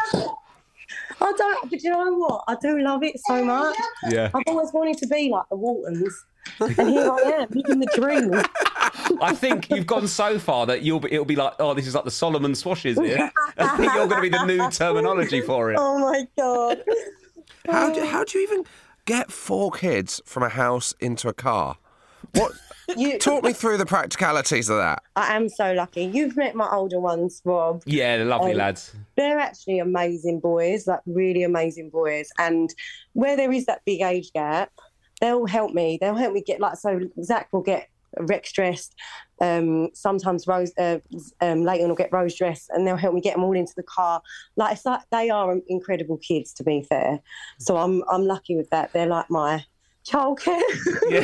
Speaker 7: I don't, but you know what? I do love it so much.
Speaker 1: Yeah.
Speaker 7: I've always wanted to be like the Waltons, and here I am, living the dream.
Speaker 1: I think you've gone so far that you'll be, it'll be like, oh, this is like the Solomon Swashes here. I think you're going to be the new terminology for it.
Speaker 7: Oh my God.
Speaker 2: How do, how do you even get four kids from a house into a car? What?
Speaker 7: You,
Speaker 2: Talk me through the practicalities of that.
Speaker 7: I am so lucky. You've met my older ones, Rob.
Speaker 1: Yeah, the lovely
Speaker 7: Um,
Speaker 1: lads.
Speaker 7: They're actually amazing boys, like really amazing boys. And where there is that big age gap, they'll help me. They'll help me get, like, so Zach will get Rex dressed. Um, sometimes Rose, uh, um, Leighton will get Rose dressed, and they'll help me get them all into the car. Like, it's like they are incredible kids, to be fair. So I'm I'm lucky with that. They're like my childcare.
Speaker 1: Yeah.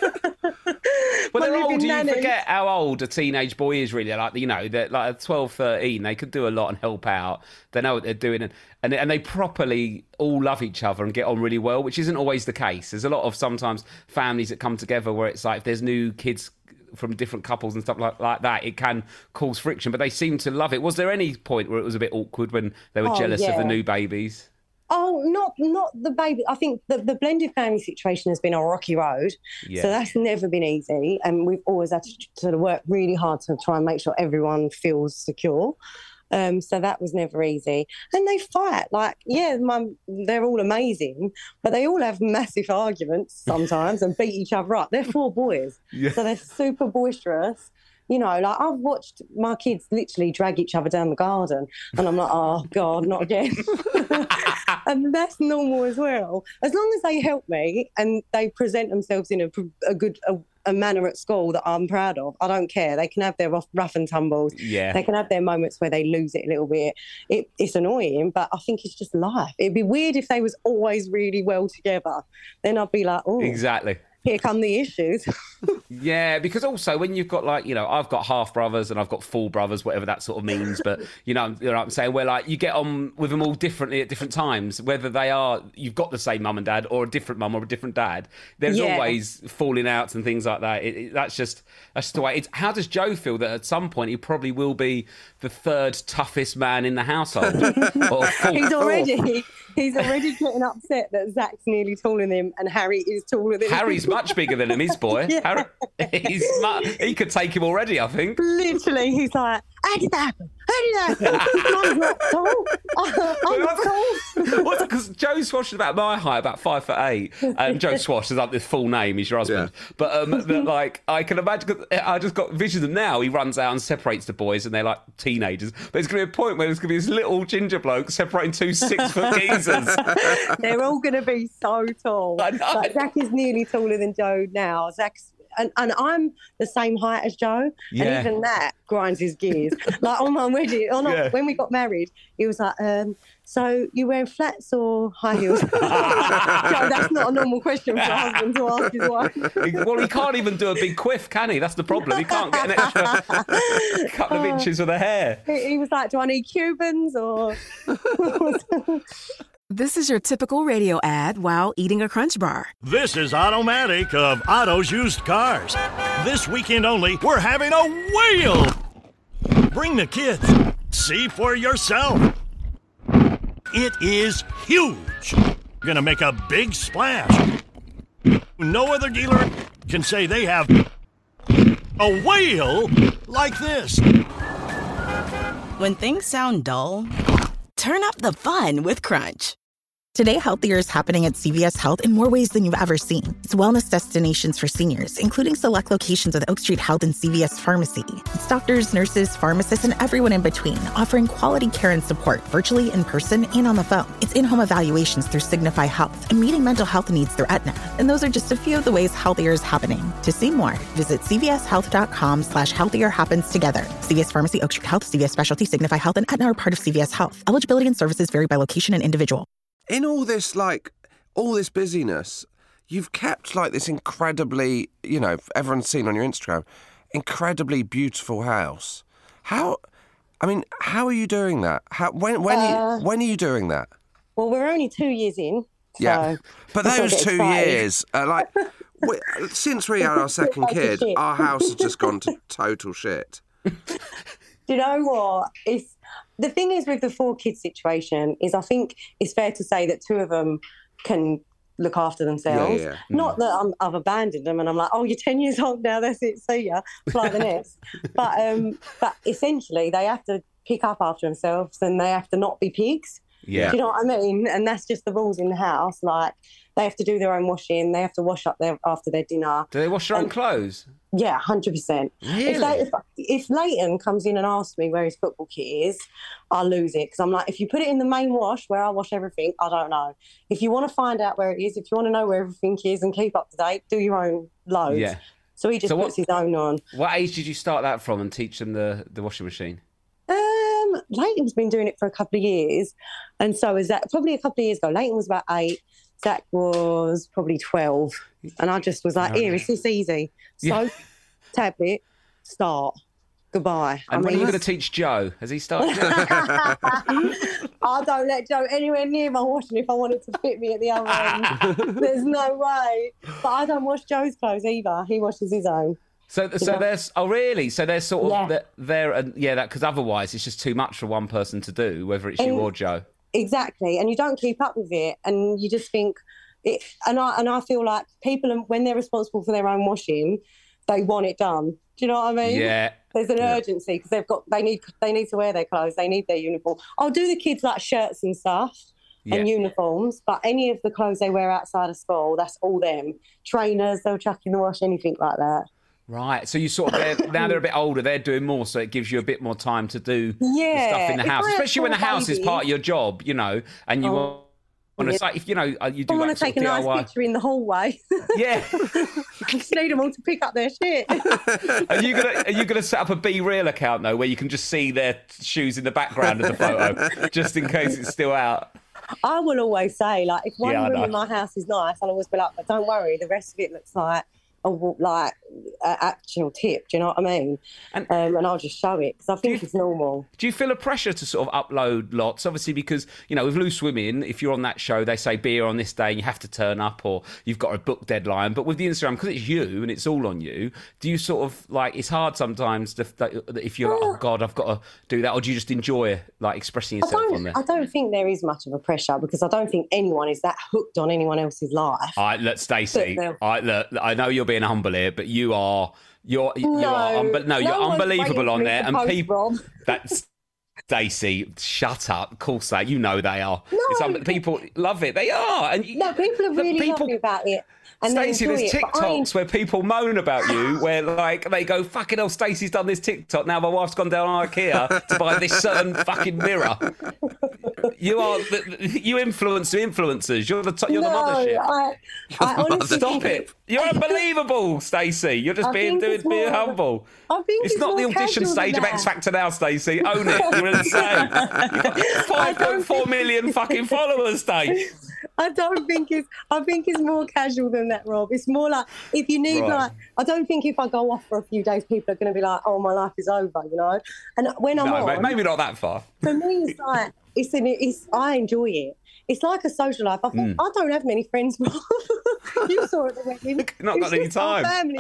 Speaker 1: Well,
Speaker 7: My
Speaker 1: they're
Speaker 7: living
Speaker 1: old. You
Speaker 7: nannies.
Speaker 1: forget how old a teenage boy is, really. Like, you know, they're like twelve, thirteen. They could do a lot and help out. They know what they're doing. And, and, and they properly all love each other and get on really well, which isn't always the case. There's a lot of sometimes families that come together where it's like if there's new kids from different couples and stuff like, like that, it can cause friction. But they seem to love it. Was there any point where it was a bit awkward when they were
Speaker 7: Oh,
Speaker 1: jealous of
Speaker 7: yeah.
Speaker 1: the new babies?
Speaker 7: Oh, not not the baby. I think the, the blended family situation has been a rocky road.
Speaker 1: Yeah.
Speaker 7: So that's never been easy. And we've always had to sort of work really hard to try and make sure everyone feels secure. Um, so that was never easy. And they fight. Like, yeah, mum, they're all amazing, but they all have massive arguments sometimes and beat each other up. They're four boys.
Speaker 1: Yeah.
Speaker 7: So they're super boisterous. You know, like I've watched my kids literally drag each other down the garden, and I'm like, oh God, not again. And that's normal as well. As long as they help me and they present themselves in a, a good a, a manner at school that I'm proud of, I don't care. They can have their rough, rough and tumbles.
Speaker 1: Yeah.
Speaker 7: They can have their moments where they lose it a little bit. It, it's annoying, but I think it's just life. It'd be weird if they was always really well together. Then I'd be like, oh,
Speaker 1: Exactly.
Speaker 7: here come the issues.
Speaker 1: Yeah, because also when you've got like, you know, I've got half brothers and I've got full brothers, whatever that sort of means. But, you know, you know what I'm saying? Where like you get on with them all differently at different times, whether they are, you've got the same mum and dad or a different mum or a different dad. There's
Speaker 7: Yeah.
Speaker 1: always falling outs and things like that. It, it, that's just, that's just the way. It's, how does Joe feel that at some point he probably will be the third toughest man in the household? or fourth,
Speaker 7: He's already he's already getting upset that Zach's nearly taller than him and Harry is taller than him.
Speaker 1: Harry's much bigger than him, his boy.
Speaker 7: Yeah.
Speaker 1: Harry, he's mu- he could take him already, I think.
Speaker 7: Literally, he's like, how did that happen? How did that happen? I'm not tall. I'm not tall.
Speaker 1: What's because Joe Swash is about my height, about five foot eight, and Joe Swash is like the full name. He's your husband,
Speaker 2: Yeah.
Speaker 1: but um, but like I can imagine. 'Cause I just got visions of him now. He runs out and separates the boys, and they're like teenagers. But there's going to be a point where there's going to be this little ginger bloke separating two six foot geezers.
Speaker 7: They're all going to be so tall.
Speaker 1: I know.
Speaker 7: Like, Zach is nearly taller than Joe now. Zach's and, and I'm the same height as Joe,
Speaker 1: Yeah.
Speaker 7: and even that grinds his gears. Like on my wedding, or not,
Speaker 1: Yeah.
Speaker 7: when we got married, he was like, um, "So you wearing flats or high heels?" Joe, that's not a normal question for a husband to ask his wife.
Speaker 1: Well, he can't even do a big quiff, can he? That's the problem. He can't get an extra couple of inches with the hair.
Speaker 7: He, he was like, "Do I need Cubans or?"
Speaker 10: This is your typical radio ad while eating a Crunch Bar.
Speaker 11: This is Automatic of Otto's Used Cars. This weekend only, we're having a whale! Bring the kids. See for yourself. It is huge. Gonna make a big splash. No other dealer can say they have a whale like this.
Speaker 10: When things sound dull, turn up the fun with Crunch. Today, healthier is happening at C V S Health in more ways than you've ever seen. It's wellness destinations for seniors, including select locations with Oak Street Health and C V S Pharmacy. It's doctors, nurses, pharmacists, and everyone in between, offering quality care and support virtually, in person, and on the phone. It's in-home evaluations through Signify Health and meeting mental health needs through Aetna. And those are just a few of the ways healthier is happening. To see more, visit cvshealth.com slash healthier happens together. C V S Pharmacy, Oak Street Health, C V S Specialty, Signify Health, and Aetna are part of C V S Health. Eligibility and services vary by location and individual.
Speaker 2: In all this, like, all this busyness, you've kept, like, this incredibly, you know, everyone's seen on your Instagram, incredibly beautiful house. How, I mean, how are you doing that? How, when, when,
Speaker 7: Uh,
Speaker 2: are you, when are you doing that?
Speaker 7: Well, we're only two years in. So
Speaker 2: Yeah. But
Speaker 7: let's not
Speaker 2: those
Speaker 7: get
Speaker 2: two
Speaker 7: excited.
Speaker 2: years, uh, like, we, since we had our second
Speaker 7: Total
Speaker 2: kid,
Speaker 7: shit.
Speaker 2: our house has just gone to total shit.
Speaker 7: Do you know what? It's the thing is with the four kids situation is I think it's fair to say that two of them can look after themselves.
Speaker 2: Yeah, yeah.
Speaker 7: Not that I'm, I've abandoned them and I'm like, oh, you're ten years old now. That's it. See ya. Fly the nest. But um, but essentially they have to pick up after themselves and they have to not be pigs.
Speaker 1: Yeah.
Speaker 7: Do you know what I mean? And that's just the rules in the house. Like they have to do their own washing. They have to wash up their after their dinner.
Speaker 1: Do they wash their own
Speaker 7: And-
Speaker 1: clothes?
Speaker 7: Yeah, one hundred percent.
Speaker 1: Really?
Speaker 7: If, they, if, if Leighton comes in and asks me where his football kit is, I'll lose it. Because I'm like, if you put it in the main wash where I wash everything, I don't know. If you want to find out where it is, if you want to know where everything is and keep up to date, do your own loads.
Speaker 1: Yeah.
Speaker 7: So he just
Speaker 1: So what-
Speaker 7: puts his own on.
Speaker 1: What age did you start that from and teach them the, the washing machine?
Speaker 7: Um, Leighton's been doing it for a couple of years. And so is that probably a couple of years ago. Leighton was about eight. Zach was probably twelve. And I just was like, here, it's this easy. So,
Speaker 1: Yeah.
Speaker 7: tablet, start. Goodbye.
Speaker 1: And
Speaker 7: I
Speaker 1: when are you
Speaker 7: mean,
Speaker 1: going to teach Joe? Has he started?
Speaker 7: I don't let Joe anywhere near my washing if I want it to fit me at the other end. There's no way. But I don't wash Joe's clothes either. He washes his own.
Speaker 1: So, so
Speaker 7: Yeah.
Speaker 1: there's oh really? So there's sort of
Speaker 7: Yeah.
Speaker 1: they're, they're uh, yeah that because otherwise it's just too much for one person to do, whether it's you
Speaker 7: And-
Speaker 1: or Joe.
Speaker 7: Exactly. And you don't keep up with it. And you just think, it, and I and I feel like people, when they're responsible for their own washing, they want it done. Do you know what I mean?
Speaker 1: Yeah.
Speaker 7: There's an urgency because they've got, they need, they need to wear their clothes. They need their uniform. I'll do the kids like shirts and stuff. And
Speaker 1: Yeah.
Speaker 7: uniforms, but any of the clothes they wear outside of school, that's all them. Trainers, they'll chuck in the wash, anything like that.
Speaker 1: Right. So you sort of they're, now they're a bit older. They're doing more, so it gives you a bit more time to do the
Speaker 7: Yeah,
Speaker 1: stuff in the
Speaker 7: if
Speaker 1: house,
Speaker 7: I had
Speaker 1: especially when the
Speaker 7: four
Speaker 1: house is
Speaker 7: babies-
Speaker 1: part of your job, you know, and you
Speaker 7: Oh,
Speaker 1: want. Want to
Speaker 7: yeah.
Speaker 1: say, if you know, uh, you do
Speaker 7: I want
Speaker 1: like
Speaker 7: to take a
Speaker 1: sort of
Speaker 7: nice
Speaker 1: D I Y.
Speaker 7: picture in the hallway.
Speaker 1: Yeah.
Speaker 7: I just need them all to pick up their shit.
Speaker 1: Are you gonna Are you gonna set up a Be Real account though, where you can just see their shoes in the background of the photo, just in case it's still out?
Speaker 7: I will always say, like, if one
Speaker 1: Yeah, I
Speaker 7: room
Speaker 1: know.
Speaker 7: in my house is nice, I'll always be like, but don't worry, the rest of it looks like a like an actual tip. Do you know what I mean? And, um, and I'll just show it because I think you, it's normal.
Speaker 1: Do you feel a pressure to sort of upload lots? Obviously, because you know with Loose Women, if you're on that show, they say be here on this day and you have to turn up, or you've got a book deadline. But with the Instagram, because it's you and it's all on you, do you sort of like it's hard sometimes to, if you're like, oh God, I've got to do that, or do you just enjoy like expressing yourself on there?
Speaker 7: I don't think there is much of a pressure because I don't think anyone is that hooked on anyone else's life.
Speaker 1: All right, look, Stacey. All right, look, I know you're being humble here, but you are, you're, you
Speaker 7: no,
Speaker 1: are, um, no, you're
Speaker 7: no
Speaker 1: unbelievable on there, and people.
Speaker 7: Rob.
Speaker 1: That's Stacey. Shut up. Of course, they. You know they are.
Speaker 7: No,
Speaker 1: it's un- people love it. They are. And you,
Speaker 7: no, people are really
Speaker 1: people,
Speaker 7: lovely about it. And
Speaker 1: Stacey, there's
Speaker 7: it,
Speaker 1: TikToks where people moan about you, where like they go, "Fucking hell, Stacey's done this TikTok. Now my wife's gone down IKEA to buy this certain fucking mirror." You are, you influence the influencers. You're the you're
Speaker 7: no,
Speaker 1: the mothership.
Speaker 7: I, I honestly
Speaker 1: Stop it. You're unbelievable, Stacey. You're just
Speaker 7: I
Speaker 1: being doing being humble.
Speaker 7: I think
Speaker 1: it's, it's not the audition stage of X Factor now, Stacey. Own it. You're insane. You've got five point four million fucking followers, Stacey.
Speaker 7: I don't think it's. I think it's more casual than that, Rob. It's more like if you need, right. like, I don't think if I go off for a few days, people are going to be like, "Oh, my life is over," you know. And when I'm
Speaker 1: no,
Speaker 7: on,
Speaker 1: maybe not that far.
Speaker 7: For me, it's like it's an. It's I enjoy it. It's like a social life. I think mm. I don't have many friends. You saw it the wedding.
Speaker 1: Not got any time.
Speaker 7: Family,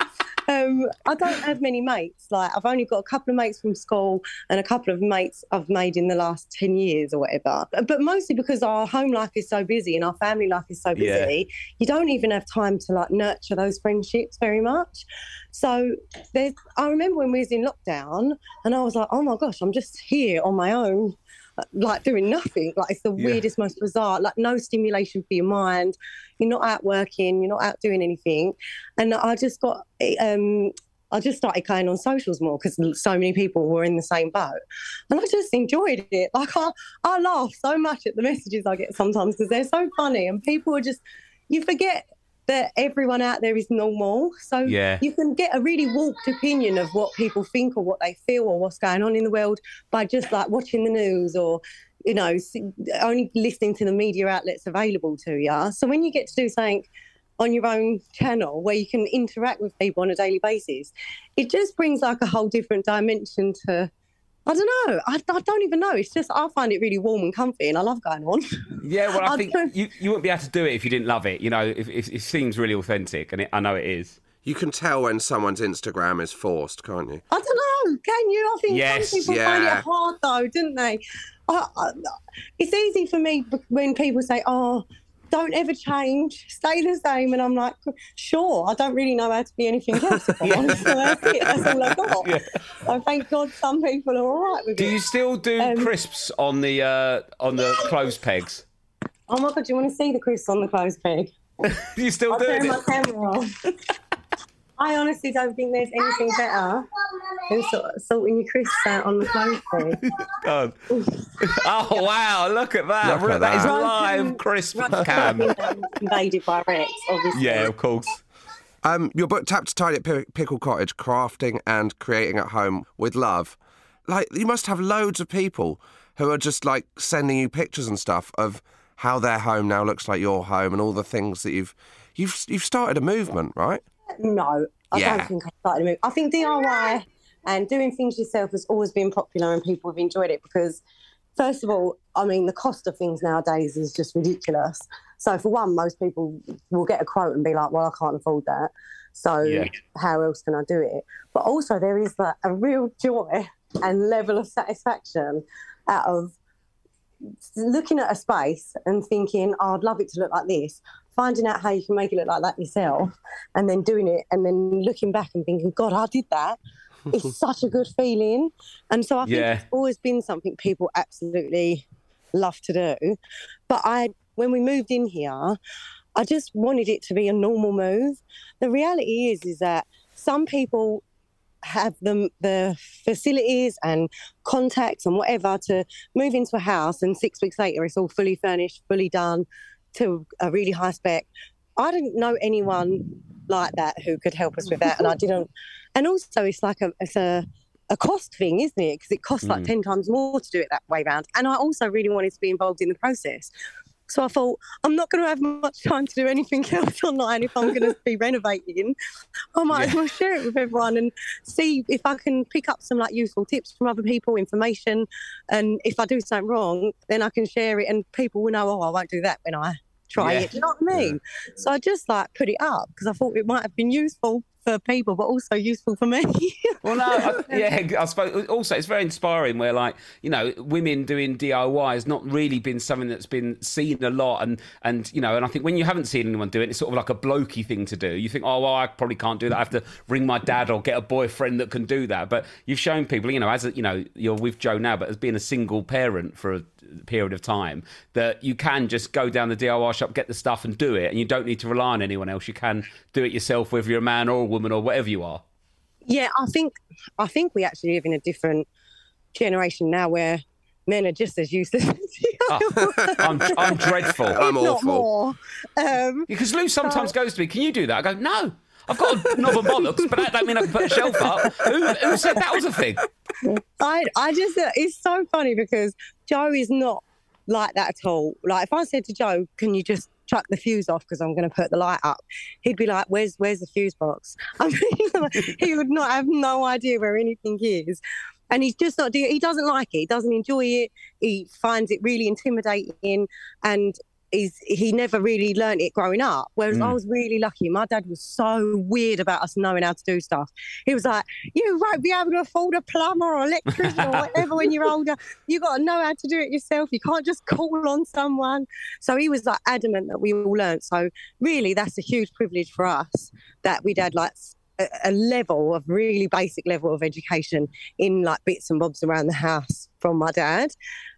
Speaker 7: um, I don't have many mates. Like I've only got a couple of mates from school and a couple of mates I've made in the last ten years or whatever. But mostly because our home life is so busy and our family life is so busy, yeah. you don't even have time to like nurture those friendships very much. So there's. I remember when we was in lockdown and I was like, oh my gosh, I'm just here on my own. Like doing nothing, like it's the yeah. weirdest, most bizarre, like no stimulation for your mind. You're not out working, you're not out doing anything. And I just got, um, I just started going on socials more because so many people were in the same boat. And I just enjoyed it. Like I, I laugh so much at the messages I get sometimes because they're so funny and people are just, you forget that everyone out there is normal. So
Speaker 1: yeah.
Speaker 7: you can get a really warped opinion of what people think or what they feel or what's going on in the world by just like watching the news or, you know, only listening to the media outlets available to you. So when you get to do something on your own channel where you can interact with people on a daily basis, it just brings like a whole different dimension to, I don't know. I, I don't even know. It's just I find it really warm and comfy, and I love going on.
Speaker 1: Yeah, well, I,
Speaker 7: I
Speaker 1: think
Speaker 7: don't...
Speaker 1: you, you wouldn't be able to do it if you didn't love it. You know, if, if it seems really authentic, and it, I know it is.
Speaker 2: You can tell when someone's Instagram is forced, can't you?
Speaker 7: I don't know. Can you? I think
Speaker 1: yes.
Speaker 7: some people
Speaker 2: yeah.
Speaker 7: find it hard, though, didn't they? I, I, it's easy for me when people say, "Oh, don't ever change, stay the same," and I'm like, sure, I don't really know how to be anything else, if I'm honest. So that's it, that's all I got. Yeah. So thank God some people are all right with
Speaker 1: do
Speaker 7: it.
Speaker 1: Do you still do um, crisps on the uh, on the clothes pegs?
Speaker 7: Oh my God, do you want to see the crisps on the clothes peg?
Speaker 1: You still
Speaker 7: I'll
Speaker 1: do
Speaker 7: turn
Speaker 1: it?
Speaker 7: my camera on. I honestly don't think there's anything better than sort of sorting your crisps out on the clothes peg.
Speaker 1: God. Oh, wow, look at that.
Speaker 2: Look at
Speaker 1: that
Speaker 2: that.
Speaker 1: is live crisp cam.
Speaker 7: Invaded by Rex, obviously.
Speaker 1: Yeah, of course.
Speaker 2: Um, your book, Tap to Tidy at P- Pickle Cottage, Crafting and Creating at Home with Love. Like, you must have loads of people who are just, like, sending you pictures and stuff of how their home now looks like your home and all the things that you've... You've, you've started a movement, right?
Speaker 7: No, I
Speaker 2: yeah.
Speaker 7: don't think I started a movement. I think D I Y and doing things yourself has always been popular and people have enjoyed it because, first of all, I mean, the cost of things nowadays is just ridiculous. So, for one, most people will get a quote and be like, well, I can't afford that. So yeah. how else can I do it? But also there is like a real joy and level of satisfaction out of looking at a space and thinking, oh, I'd love it to look like this, finding out how you can make it look like that yourself, and then doing it, and then looking back and thinking, God, I did that. It's such a good feeling. And so I think
Speaker 1: yeah.
Speaker 7: it's always been something people absolutely love to do. But I, when we moved in here, I just wanted it to be a normal move. The reality is, is that some people have the, the facilities and contacts and whatever to move into a house, and six weeks later it's all fully furnished, fully done, to a really high spec. I didn't know anyone like that who could help us with that, and I didn't. And also, it's like a it's a, a cost thing, isn't it? Because it costs mm. like ten times more to do it that way round. And I also really wanted to be involved in the process. So I thought, I'm not going to have much time to do anything else online if I'm going to be renovating. I might yeah. as well share it with everyone and see if I can pick up some like useful tips from other people, information. And if I do something wrong, then I can share it and people will know, oh, I won't do that when I try yeah. it. Do you know what I mean? Yeah. So I just like put it up because I thought it might have been useful for people, but also useful for me.
Speaker 1: Well, no, I, yeah, I suppose also it's very inspiring where, like, you know, women doing D I Y has not really been something that's been seen a lot, and and you know, and I think when you haven't seen anyone do it, it's sort of like a blokey thing to do. You think, oh, well, I probably can't do that. I have to ring my dad or get a boyfriend that can do that. But you've shown people, you know, as a, you know, you're with Joe now, but as being a single parent for a period of time, that you can just go down the D I Y shop, get the stuff, and do it, and you don't need to rely on anyone else. You can do it yourself, whether you're a man or a woman or whatever you are.
Speaker 7: Yeah, I think I think we actually live in a different generation now where men are just as useless as you.
Speaker 1: Oh, I'm, I'm dreadful.
Speaker 7: I'm
Speaker 1: awful.
Speaker 7: Not more. Um,
Speaker 1: because Lou sometimes so... goes to me, can you do that? I go, no. I've got a knob of bollocks, but that don't mean I can put a shelf up. Who, who said that was a thing?
Speaker 7: I, I just, it's so funny because Joe is not like that at all. Like, if I said to Joe, can you just chuck the fuse off because I'm going to put the light up, he'd be like, where's where's the fuse box? I mean, he would not have no idea where anything is. And he's just not doing it. He doesn't like it. He doesn't enjoy it. He finds it really intimidating, and He's, he never really learned it growing up, whereas mm. I was really lucky. My dad was so weird about us knowing how to do stuff. He was like, you won't be able to afford a plumber or electrician or whatever when you're older. You got to know how to do it yourself. You can't just call on someone. So he was like adamant that we all learned. So really that's a huge privilege for us that we'd had like a, a level of really basic level of education in like bits and bobs around the house from my dad.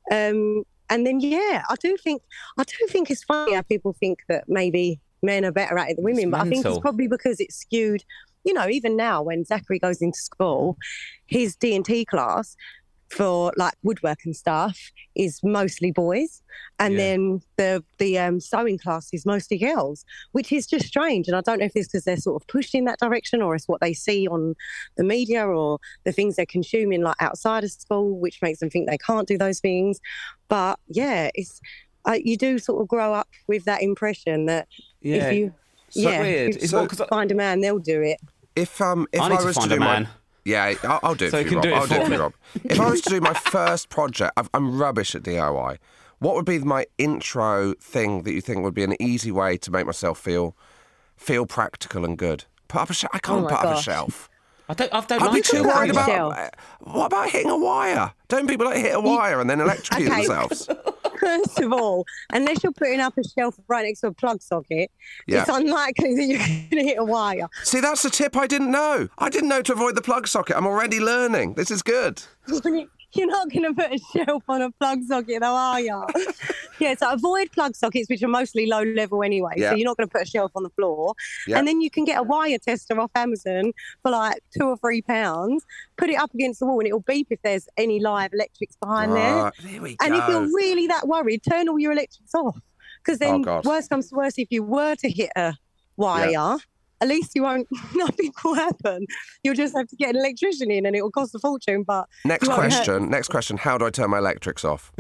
Speaker 7: Um, And then, yeah, I do think I do think it's funny how people think that maybe men are better at it than women,
Speaker 1: it's
Speaker 7: but
Speaker 1: mental.
Speaker 7: I think it's probably because it's skewed. You know, even now when Zachary goes into school, his D and T class for like woodwork and stuff is mostly boys, and yeah. then the the um, sewing class is mostly girls, which is just strange. And I don't know if it's because they're sort of pushed in that direction, or it's what they see on the media or the things they're consuming like outside of school, which makes them think they can't do those things. But yeah, it's uh, you do sort of grow up with that impression that
Speaker 1: yeah.
Speaker 7: if you
Speaker 1: so
Speaker 7: yeah
Speaker 1: weird.
Speaker 7: If
Speaker 1: it's
Speaker 7: you
Speaker 1: what, cause I...
Speaker 7: find a man, they'll do it.
Speaker 2: If um if
Speaker 1: I, need
Speaker 2: I was
Speaker 1: to, find
Speaker 2: to do
Speaker 1: a man.
Speaker 2: my yeah, I'll, I'll do it
Speaker 1: so
Speaker 2: for you, Rob.
Speaker 1: Do it
Speaker 2: I'll
Speaker 1: for
Speaker 2: do it for
Speaker 1: me.
Speaker 2: you, Rob. If I was to do my first project, I've, I'm rubbish at D I Y. What would be my intro thing that you think would be an easy way to make myself feel feel practical and good? Put up a shelf. I can't
Speaker 7: Oh
Speaker 2: put
Speaker 7: my
Speaker 2: up a
Speaker 7: gosh.
Speaker 2: shelf.
Speaker 1: I don't, I don't
Speaker 2: I'd be
Speaker 1: like
Speaker 2: too
Speaker 1: it.
Speaker 2: worried about.
Speaker 7: Shelf.
Speaker 2: What about hitting a wire? Don't people like hit a wire and then electrocute
Speaker 7: Okay.
Speaker 2: themselves?
Speaker 7: First of all, unless you're putting up a shelf right next to a plug socket,
Speaker 2: Yeah.
Speaker 7: it's unlikely that you're going to hit a wire.
Speaker 2: See, that's a tip I didn't know. I didn't know to avoid the plug socket. I'm already learning. This is good.
Speaker 7: You're not going to put a shelf on a plug socket, though, are you? Yeah, so avoid plug sockets, which are mostly low level anyway.
Speaker 2: Yeah.
Speaker 7: So you're not going to put a shelf on the floor.
Speaker 2: Yeah.
Speaker 7: And then you can get a wire tester off Amazon for like two or three pounds, put it up against the wall, and it'll beep if there's any live electrics behind
Speaker 2: Right,
Speaker 7: there.
Speaker 2: there we
Speaker 7: And
Speaker 2: go.
Speaker 7: if you're really that worried, turn all your electrics off. Because then,
Speaker 2: Oh, God.
Speaker 7: worse comes to worse, if you were to hit a wire,
Speaker 2: Yeah.
Speaker 7: at least you won't, nothing will happen. You'll just have to get an electrician in and it will cost a fortune. But
Speaker 2: Next
Speaker 7: you won't hurt.
Speaker 2: question. Next question. How do I turn my electrics off?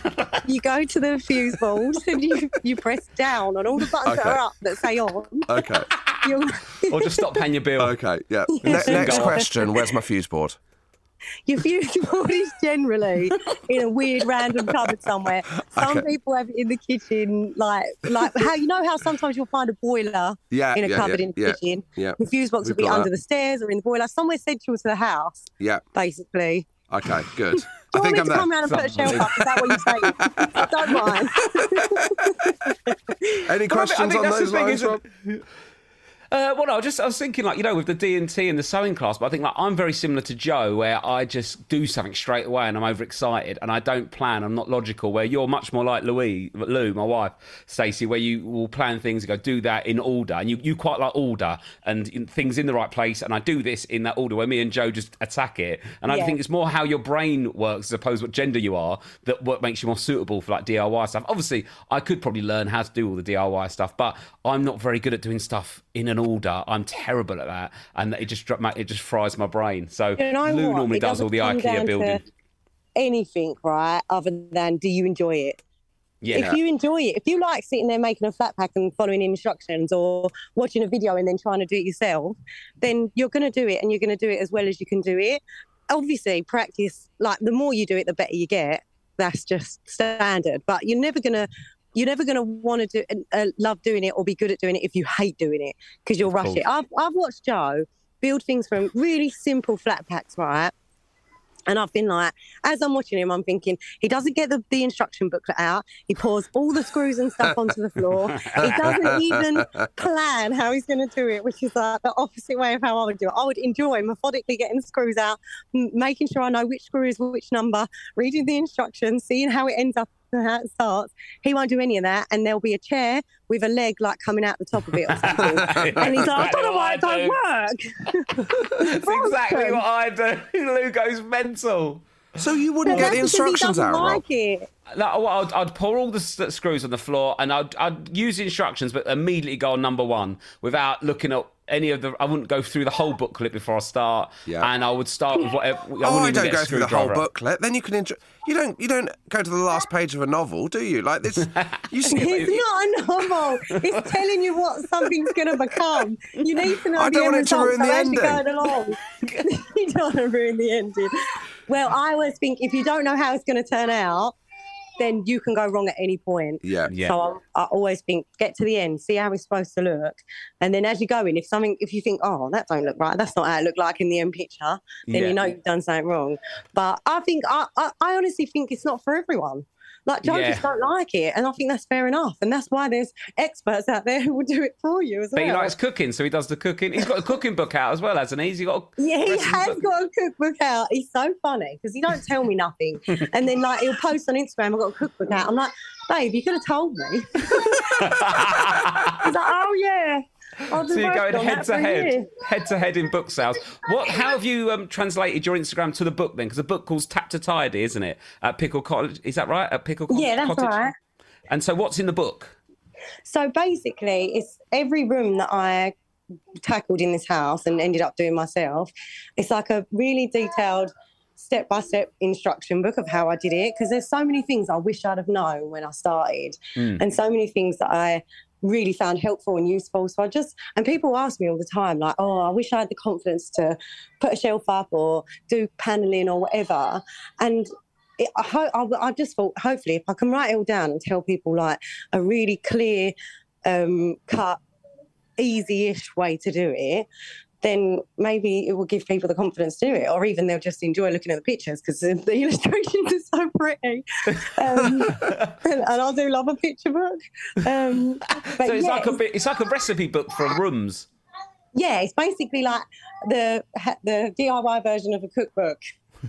Speaker 7: You go to the fuse board and you, you press down on all the buttons that
Speaker 2: Okay.
Speaker 7: are up that say on.
Speaker 2: Okay.
Speaker 7: You'll,
Speaker 1: Or just stop paying your bill.
Speaker 2: Okay. Yeah. Ne- next
Speaker 1: Go on.
Speaker 2: question. Where's my fuse board?
Speaker 7: your fuse board is generally in a weird random cupboard somewhere. Some
Speaker 2: Okay.
Speaker 7: people have it in the kitchen, like like how you know how sometimes you'll find a boiler
Speaker 2: Yeah,
Speaker 7: in a
Speaker 2: yeah,
Speaker 7: cupboard
Speaker 2: yeah,
Speaker 7: in the
Speaker 2: yeah,
Speaker 7: kitchen.
Speaker 2: yeah.
Speaker 7: The fuse box
Speaker 2: We've
Speaker 7: will be
Speaker 2: got
Speaker 7: under
Speaker 2: that.
Speaker 7: the stairs or in the boiler, somewhere central to the house,
Speaker 2: Yeah.
Speaker 7: basically.
Speaker 2: Okay. Good.
Speaker 7: Do
Speaker 2: I
Speaker 7: you want
Speaker 2: think
Speaker 7: me
Speaker 2: I'm
Speaker 7: to
Speaker 2: there.
Speaker 7: come round and put a shelf up? Is that what you're saying? Don't mind.
Speaker 2: Any questions
Speaker 1: I think
Speaker 2: on
Speaker 1: that's the
Speaker 2: those
Speaker 1: thing,
Speaker 2: lines,
Speaker 1: isn't
Speaker 2: Rob?
Speaker 1: it? Uh, well, no, I just I was thinking, like, you know, with the D and T and the sewing class, but I think like I'm very similar to Joe, where I just do something straight away and I'm overexcited and I don't plan. I'm not logical. Where you're much more like Louise, Lou, my wife, Stacey, where you will plan things and go do that in order, and you, you quite like order and in, things in the right place. And I do this in that order. Where me and Joe just attack it, and I
Speaker 7: Yeah.
Speaker 1: think it's more how your brain works as opposed to what gender you are that what makes you more suitable for like D I Y stuff. Obviously, I could probably learn how to do all the D I Y stuff, but I'm not very good at doing stuff in an order. I'm terrible at that, and it just it just fries my brain. So
Speaker 7: You know
Speaker 1: Lou
Speaker 7: what?
Speaker 1: normally
Speaker 7: It
Speaker 1: does all the
Speaker 7: doesn't come
Speaker 1: IKEA
Speaker 7: down
Speaker 1: building.
Speaker 7: to anything, right, other than do you enjoy it?
Speaker 1: Yeah.
Speaker 7: If you enjoy it, if you like sitting there making a flat pack and following instructions or watching a video and then trying to do it yourself, then you're going to do it and you're going to do it as well as you can do it. Obviously, practice, like the more you do it, the better you get. That's just standard. But you're never going to you're never going to want to do uh, love doing it or be good at doing it if you hate doing it because you'll rush it. I've, I've watched Joe build things from really simple flat packs, right? And I've been like, as I'm watching him, I'm thinking, he doesn't get the, the instruction booklet out. He pours all the screws and stuff onto the floor. He doesn't even plan how he's going to do it, which is like the opposite way of how I would do it. I would enjoy methodically getting the screws out, m- making sure I know which screw is which number, reading the instructions, seeing how it ends up and how it starts. He won't do any of that. And there'll be a chair with a leg like coming out the top of it or something. And he's like, I don't know why it don't work.
Speaker 1: That's exactly what I do. Lou goes mental.
Speaker 2: So you wouldn't get the instructions out, Rob?
Speaker 7: Like it.
Speaker 1: No, well, I'd, I'd pour all the s- screws on the floor and I'd, I'd use the instructions, but immediately go on number one without looking at any of the. I wouldn't go through the whole booklet before I start,
Speaker 2: Yeah.
Speaker 1: and I would start with whatever. I
Speaker 2: Oh,
Speaker 1: wouldn't
Speaker 2: I
Speaker 1: even
Speaker 2: don't
Speaker 1: get a
Speaker 2: go through the whole
Speaker 1: screwdriver.
Speaker 2: booklet. Then you can enjoy. You don't. You don't go to the last page of a novel, do you? Like this. You skip.
Speaker 7: It's not a novel. It's telling you what something's going to become. You need to know
Speaker 2: I
Speaker 7: the
Speaker 2: don't
Speaker 7: end
Speaker 2: want it to
Speaker 7: result,
Speaker 2: ruin
Speaker 7: so
Speaker 2: the
Speaker 7: as
Speaker 2: ending.
Speaker 7: you're going along, you don't want to ruin the ending. Well, I always think if you don't know how it's going to turn out, then you can go wrong at any point.
Speaker 2: Yeah.
Speaker 1: Yeah.
Speaker 7: So I, I always think, get to the end, see how it's supposed to look, and then as you go in, if something, if you think, oh, that don't look right, that's not how it looked like in the end picture, then
Speaker 1: Yeah.
Speaker 7: you know you've done something wrong. But I think, I, I, I honestly think it's not for everyone. Like, Joe
Speaker 1: Yeah.
Speaker 7: just don't like it, and I think that's fair enough. And that's why there's experts out there who will do it for you as
Speaker 1: But
Speaker 7: well.
Speaker 1: he likes cooking, so he does the cooking. He's got a cooking book out as well, hasn't he? He's got a
Speaker 7: Yeah, he
Speaker 1: recipe
Speaker 7: has
Speaker 1: book.
Speaker 7: got a cookbook out. He's so funny because he don't tell me nothing. And then, like, he'll post on Instagram, I've got a cookbook out. I'm like, babe, you could have told me. He's like, oh, yeah. I'll be
Speaker 1: So you're
Speaker 7: working
Speaker 1: going
Speaker 7: on
Speaker 1: head
Speaker 7: that
Speaker 1: to
Speaker 7: for a
Speaker 1: head,
Speaker 7: year.
Speaker 1: head to head in book sales. What? How have you um, translated your Instagram to the book then? Because the book calls Tap to Tidy, isn't it? At Pickle Cottage, is that right? At Pickle Cottage.
Speaker 7: Yeah, that's right.
Speaker 1: And so, what's in the book?
Speaker 7: So basically, it's every room that I tackled in this house and ended up doing myself. It's like a really detailed step-by-step instruction book of how I did it, because there's so many things I wish I'd have known when I started,
Speaker 1: Mm.
Speaker 7: and so many things that I really found helpful and useful. So I just, and people ask me all the time, like, oh, I wish I had the confidence to put a shelf up or do paneling or whatever. And it, I, ho- I, I just thought, hopefully, if I can write it all down and tell people like a really clear, um, cut, easy-ish way to do it, then maybe it will give people the confidence to do it, or even they'll just enjoy looking at the pictures because the, the illustrations are so pretty. Um, and, and I do love a picture book. Um, but
Speaker 1: So it's
Speaker 7: yeah,
Speaker 1: like a bit, it's like a recipe book for rooms.
Speaker 7: yeah, it's basically like the the D I Y version of a cookbook.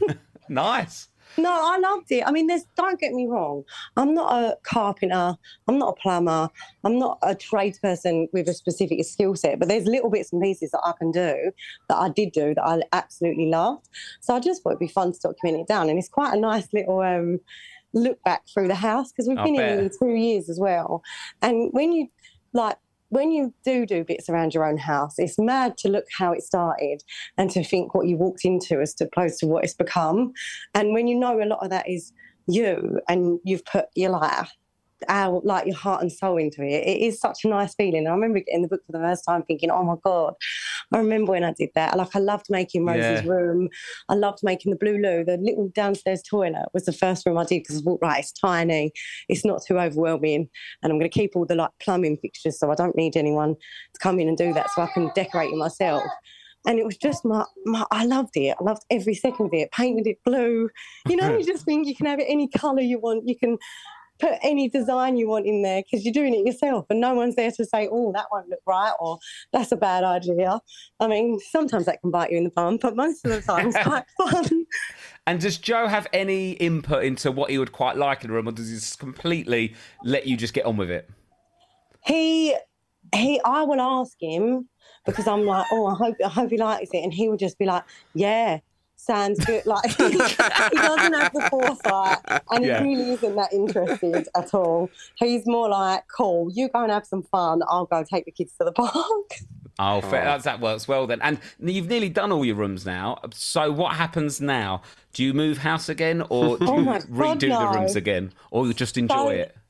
Speaker 1: Nice.
Speaker 7: No, I loved it. I mean, there's, don't get me wrong. I'm not a carpenter. I'm not a plumber. I'm not a tradesperson with a specific skill set, but there's little bits and pieces that I can do that I did do that I absolutely loved. So I just thought it'd be fun to document it down. And it's quite a nice little um, look back through the house because we've
Speaker 1: I
Speaker 7: been
Speaker 1: bet.
Speaker 7: in it two years as well. And when you, like, when you do do bits around your own house, it's mad to look how it started and to think what you walked into as opposed to what it's become. And when you know a lot of that is you and you've put your like, our, like your heart and soul into it, it is such a nice feeling. I remember getting the book for the first time thinking, oh my God, I remember when I did that. Like I loved making Rosie's
Speaker 1: Yeah.
Speaker 7: room. I loved making the Blue Lou. The little downstairs toilet was the first room I did because I thought, right, it's tiny, it's not too overwhelming, and I'm going to keep all the like plumbing fixtures so I don't need anyone to come in and do that, so I can decorate it myself. And it was just my, my, I loved it. I loved every second of it. Painted it blue. You know, you just think you can have it any colour you want. You can put any design you want in there because you're doing it yourself and no one's there to say, oh, that won't look right or that's a bad idea. I mean, sometimes that can bite you in the bum, but most of the time it's quite fun.
Speaker 1: And does Joe have any input into what he would quite like in a room, or does he just completely let you just get on with it?
Speaker 7: He, he, I will ask him because I'm like, oh, I hope, I hope he likes it. And he would just be like, yeah, sounds good. Like he, he doesn't have the foresight and
Speaker 1: Yeah.
Speaker 7: he really isn't that interested at all. He's more like, cool, you go and have some fun. I'll go take the kids to the park.
Speaker 1: Oh, fair. That, that works well then. And you've nearly done all your rooms now. So what happens now? Do you move house again, or do
Speaker 7: Oh
Speaker 1: you
Speaker 7: my God,
Speaker 1: redo
Speaker 7: no.
Speaker 1: the rooms again, or you just enjoy
Speaker 7: So-
Speaker 1: it?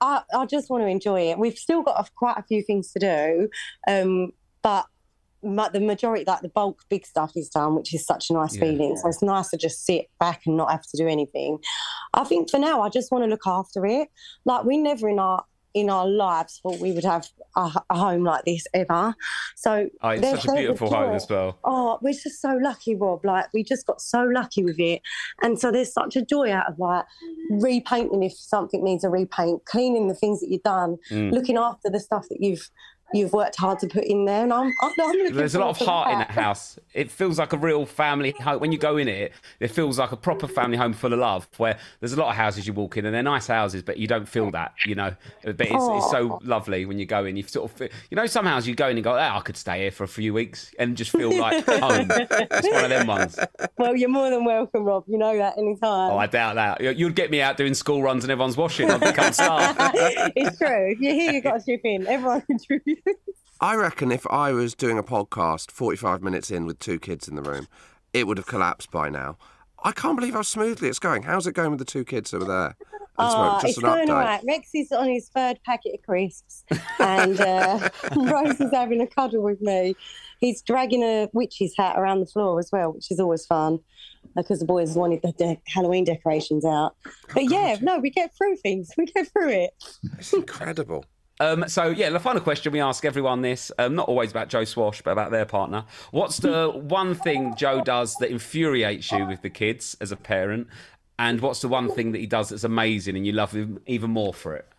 Speaker 7: I, I just want to enjoy it. We've still got a, quite a few things to do, um, but ma- the majority, like the bulk, big stuff is done, which is such a nice
Speaker 1: Yeah.
Speaker 7: feeling. So it's nice to just sit back and not have to do anything. I think for now, I just want to look after it. Like, we never in our in our lives thought we would have a, a home like this ever. So
Speaker 1: Oh, it's
Speaker 7: there's-
Speaker 1: such a
Speaker 7: there's
Speaker 1: beautiful
Speaker 7: joy.
Speaker 1: home as well.
Speaker 7: Oh, we're just so lucky, Rob. Like, we just got so lucky with it. And so there's such a joy out of, like, repainting if something needs a repaint, cleaning the things that you've done,
Speaker 1: Mm.
Speaker 7: looking after the stuff that you've you've worked hard to put in there. And I'm, I'm, I'm looking
Speaker 1: There's a lot of
Speaker 7: forward to
Speaker 1: heart in that house. It feels like a real family home. When you go in it, it feels like a proper family home full of love, where there's a lot of houses you walk in and they're nice houses, but you don't feel that, you know. But it's, it's so lovely when you go in. You sort of feel, you know, some houses you go in and go, oh, I could stay here for a few weeks and just feel like home. It's one of them ones.
Speaker 7: Well, you're more than welcome, Rob. You know that anytime.
Speaker 1: Oh, I doubt that. You- You'd get me out doing school runs and everyone's washing. I'd become staff.
Speaker 7: It's true. If you're here, you've got to chip in. Everyone contributes.
Speaker 2: I reckon if I was doing a podcast forty-five minutes in with two kids in the room, it would have collapsed by now. I can't believe how smoothly it's going. How's it going with the two kids over there? Just,
Speaker 7: Oh,
Speaker 2: just
Speaker 7: it's
Speaker 2: an
Speaker 7: going
Speaker 2: update.
Speaker 7: all right. Rex is on his third packet of crisps, and uh, Rose is having a cuddle with me. He's dragging a witch's hat around the floor as well, which is always fun because the boys wanted the de- Halloween decorations out. But yeah, no, we get through things. We get through it.
Speaker 2: It's incredible.
Speaker 1: Um, so, yeah, the final question, we ask everyone this, um, not always about Joe Swash, but about their partner. What's the one thing Joe does that infuriates you with the kids as a parent? And what's the one thing that he does that's amazing and you love him even more for it?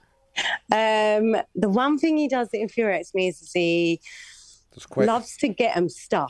Speaker 7: Um, the one thing he does that infuriates me is he
Speaker 2: quick.
Speaker 7: loves to get them stuff.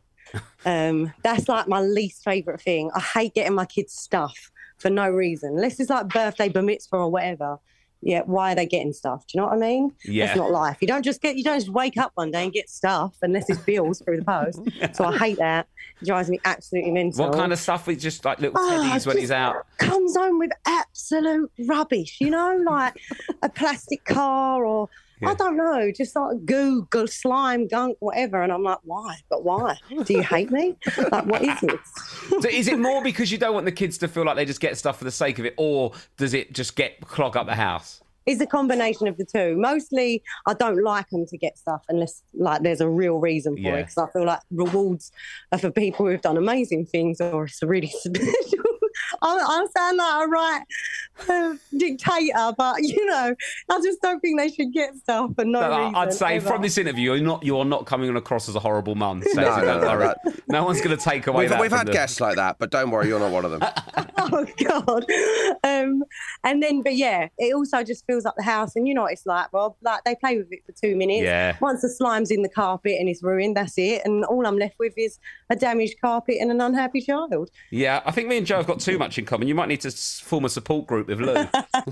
Speaker 7: Um, that's like my least favourite thing. I hate getting my kids stuff for no reason. Unless it's like birthday, bar mitzvah or whatever. Yeah, why are they getting stuff? Do you know what I mean?
Speaker 1: Yeah.
Speaker 7: That's not life. You don't just get, you don't just wake up one day and get stuff unless it's bills through the post. So I hate that. It drives me absolutely mental.
Speaker 1: What kind of stuff is just like little
Speaker 7: Oh,
Speaker 1: teddies when
Speaker 7: just
Speaker 1: he's out?
Speaker 7: Comes home with absolute rubbish, you know, like a plastic car or
Speaker 1: Yeah.
Speaker 7: I don't know, just like goo, goo, slime, gunk, whatever. And I'm like, why? But why? Do you hate me? Like, what is it?
Speaker 1: So is it more because you don't want the kids to feel like they just get stuff for the sake of it, or does it just get clog up the house?
Speaker 7: It's a combination of the two. Mostly, I don't like them to get stuff unless, like, there's a real reason for
Speaker 1: Yeah.
Speaker 7: it. Because I feel like rewards are for people who've done amazing things, or it's really special. I, I sound like a right uh, dictator, but you know, I just don't think they should get stuff for no
Speaker 1: No,
Speaker 7: reason.
Speaker 1: I'd say
Speaker 7: ever.
Speaker 1: from this interview, you're not you're not coming across as a horrible mum. So
Speaker 2: No,
Speaker 1: don't
Speaker 2: no, no,
Speaker 1: worry.
Speaker 2: that-
Speaker 1: No one's going to take away
Speaker 2: We've,
Speaker 1: that.
Speaker 2: we've
Speaker 1: from
Speaker 2: had
Speaker 1: the-
Speaker 2: guests like that, but don't worry, you're not one of them.
Speaker 7: Oh God. Um, and then, but yeah, it also just feels like the house. And you know what it's like, Rob. Like they play with it for two minutes.
Speaker 1: Yeah.
Speaker 7: Once the slime's in the carpet and it's ruined, that's it. And all I'm left with is a damaged carpet and an unhappy child.
Speaker 1: Yeah, I think me and Joe have got too much in common. You might need to s- form a support group with Lou.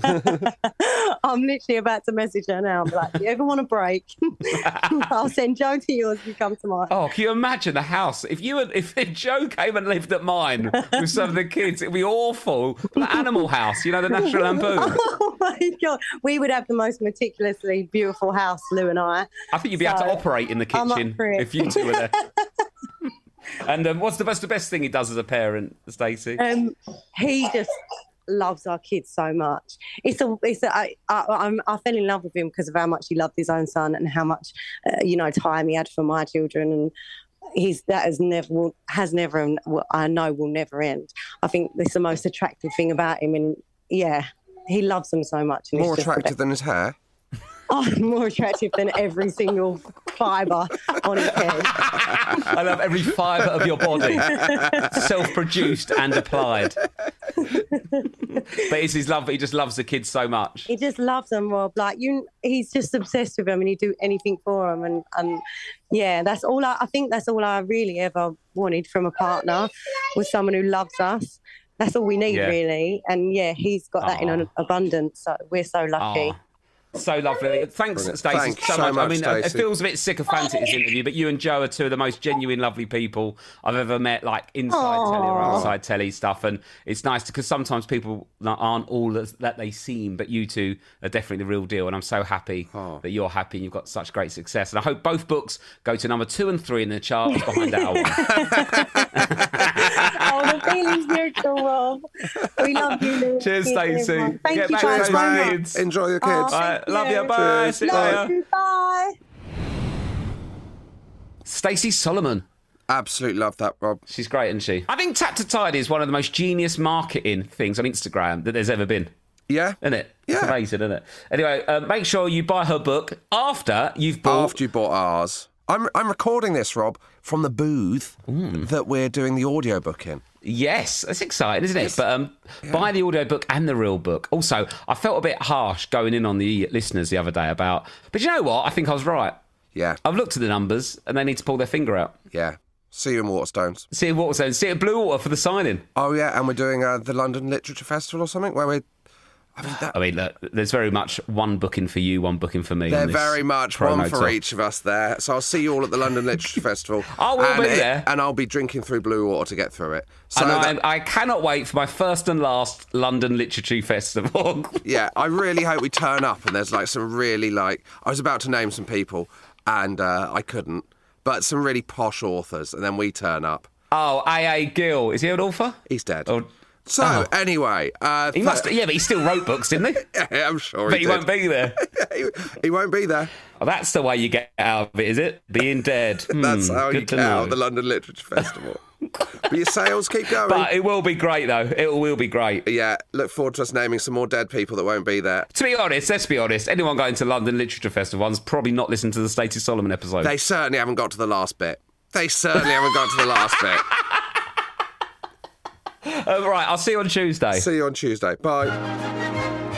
Speaker 7: I'm literally about to message her now. I'm like, do you ever want a break? I'll send Joe to yours if you come to mine.
Speaker 1: Oh, can you imagine the house? If you had, if, if Joe came and lived at mine with some of the kids, it'd be awful. The Animal House, you know, the National Lampoon.
Speaker 7: Oh my God. We would have the most meticulously beautiful house, Lou and I.
Speaker 1: I think you'd be able to
Speaker 7: So,
Speaker 1: operate in the
Speaker 7: I'm up
Speaker 1: kitchen
Speaker 7: for it.
Speaker 1: if you two were there. And um, what's the best, the best thing he does as a parent, Stacey?
Speaker 7: Um, he just loves our kids so much. It's a, it's a, I, I, I'm, I fell in love with him because of how much he loved his own son and how much, uh, you know, time he had for my children. And he's that has never, has never, and I know will never end. I think that's the most attractive thing about him. And yeah, he loves them so much. And it's
Speaker 2: More
Speaker 7: just the
Speaker 2: attractive than his hair.
Speaker 7: Oh, more attractive than every single fibre on his head.
Speaker 1: I love every fibre of your body, self-produced and applied. But it's his love. He just loves the kids so much.
Speaker 7: He just loves them, Rob. Like you, he's just obsessed with them, and he'd do anything for them. And and yeah, that's all. I, I think that's all I really ever wanted from a partner, was someone who loves us. That's all we need,
Speaker 1: Yeah.
Speaker 7: really. And yeah, he's got that in
Speaker 1: Aw.
Speaker 7: an abundance. So we're so lucky.
Speaker 1: Aw. So lovely. Thanks,
Speaker 2: Brilliant.
Speaker 1: Stacey,
Speaker 2: Thanks
Speaker 1: so,
Speaker 2: so
Speaker 1: much. I
Speaker 2: much,
Speaker 1: mean, it
Speaker 2: Stacey.
Speaker 1: feels a bit sycophantic, this interview, but you and Joe are two of the most genuine, lovely people I've ever met, like inside
Speaker 7: Aw.
Speaker 1: telly or outside telly stuff. And it's nice because sometimes people aren't all as, that they seem, but you two are definitely the real deal. And I'm so happy that you're happy and you've got such great success. And I hope both books go to number two and three in the charts behind our one.
Speaker 7: Oh, the really spiritual, Rob. We love you, Lou.
Speaker 1: Cheers, Stacey.
Speaker 7: Thank
Speaker 1: Get
Speaker 7: you
Speaker 1: back
Speaker 7: guys
Speaker 1: to
Speaker 7: so
Speaker 1: those
Speaker 7: much.
Speaker 1: kids.
Speaker 2: Enjoy your
Speaker 7: Oh,
Speaker 2: kids.
Speaker 1: All right,
Speaker 7: thank
Speaker 1: love you.
Speaker 7: you.
Speaker 1: Bye.
Speaker 2: Cheers.
Speaker 1: See you
Speaker 7: Love
Speaker 1: later.
Speaker 7: you. Bye.
Speaker 1: Stacey Solomon.
Speaker 2: Absolutely love that, Rob.
Speaker 1: She's great, isn't she? I think Tap to Tidy is one of the most genius marketing things on Instagram that there's ever been.
Speaker 2: Yeah?
Speaker 1: Isn't it? It's
Speaker 2: Yeah.
Speaker 1: amazing, isn't it? Anyway, uh, make sure you buy her book after you've bought...
Speaker 2: After you bought ours. I'm, I'm recording this, Rob, from the booth
Speaker 1: Mm.
Speaker 2: that we're doing the audiobook in.
Speaker 1: Yes, that's exciting, isn't it? But um, yeah. buy the audiobook and the real book. Also, I felt a bit harsh going in on the listeners the other day about... But you know what? I think I was right.
Speaker 2: Yeah.
Speaker 1: I've looked at the numbers and they need to pull their finger out.
Speaker 2: Yeah. See you in Waterstones.
Speaker 1: See you at Waterstones. See you at Bluewater for the signing.
Speaker 2: Oh, yeah, and we're doing uh, the London Literature Festival or something where we're... I mean, that...
Speaker 1: I mean, look, there's very much one booking for you, one booking for me.
Speaker 2: They're
Speaker 1: on this
Speaker 2: very much
Speaker 1: promo
Speaker 2: one for
Speaker 1: tour.
Speaker 2: each of us there. So I'll see you all at the London Literature Festival.
Speaker 1: I will
Speaker 2: and
Speaker 1: be
Speaker 2: it-
Speaker 1: there.
Speaker 2: And I'll be drinking through Blue Water to get through it. So
Speaker 1: and
Speaker 2: that-
Speaker 1: I, I cannot wait for my first and last London Literature Festival.
Speaker 2: Yeah, I really hope we turn up and there's like some really like... I was about to name some people and uh, I couldn't. But some really posh authors and then we turn up.
Speaker 1: Oh, A A Gill. Is he an author?
Speaker 2: He's dead.
Speaker 1: Or...
Speaker 2: So,
Speaker 1: Oh.
Speaker 2: anyway... Uh,
Speaker 1: He must, yeah, but he still wrote books, didn't he?
Speaker 2: Yeah, I'm sure
Speaker 1: But
Speaker 2: he
Speaker 1: he
Speaker 2: did.
Speaker 1: won't be there.
Speaker 2: he, he won't be there.
Speaker 1: Oh, that's the way you get out of it, is it? Being dead.
Speaker 2: That's
Speaker 1: Hmm,
Speaker 2: how you
Speaker 1: good to
Speaker 2: get out
Speaker 1: know.
Speaker 2: of the London Literature Festival. But your sales keep going.
Speaker 1: But it will be great, though. It will be great.
Speaker 2: Yeah, look forward to us naming some more dead people that won't be there.
Speaker 1: To be honest, let's be honest, anyone going to London Literature Festival one's probably not listened to the Stacey Solomon episode.
Speaker 2: They certainly haven't got to the last bit. They certainly haven't got to the last bit.
Speaker 1: Uh, right, I'll see you on Tuesday.
Speaker 2: See you on Tuesday. Bye.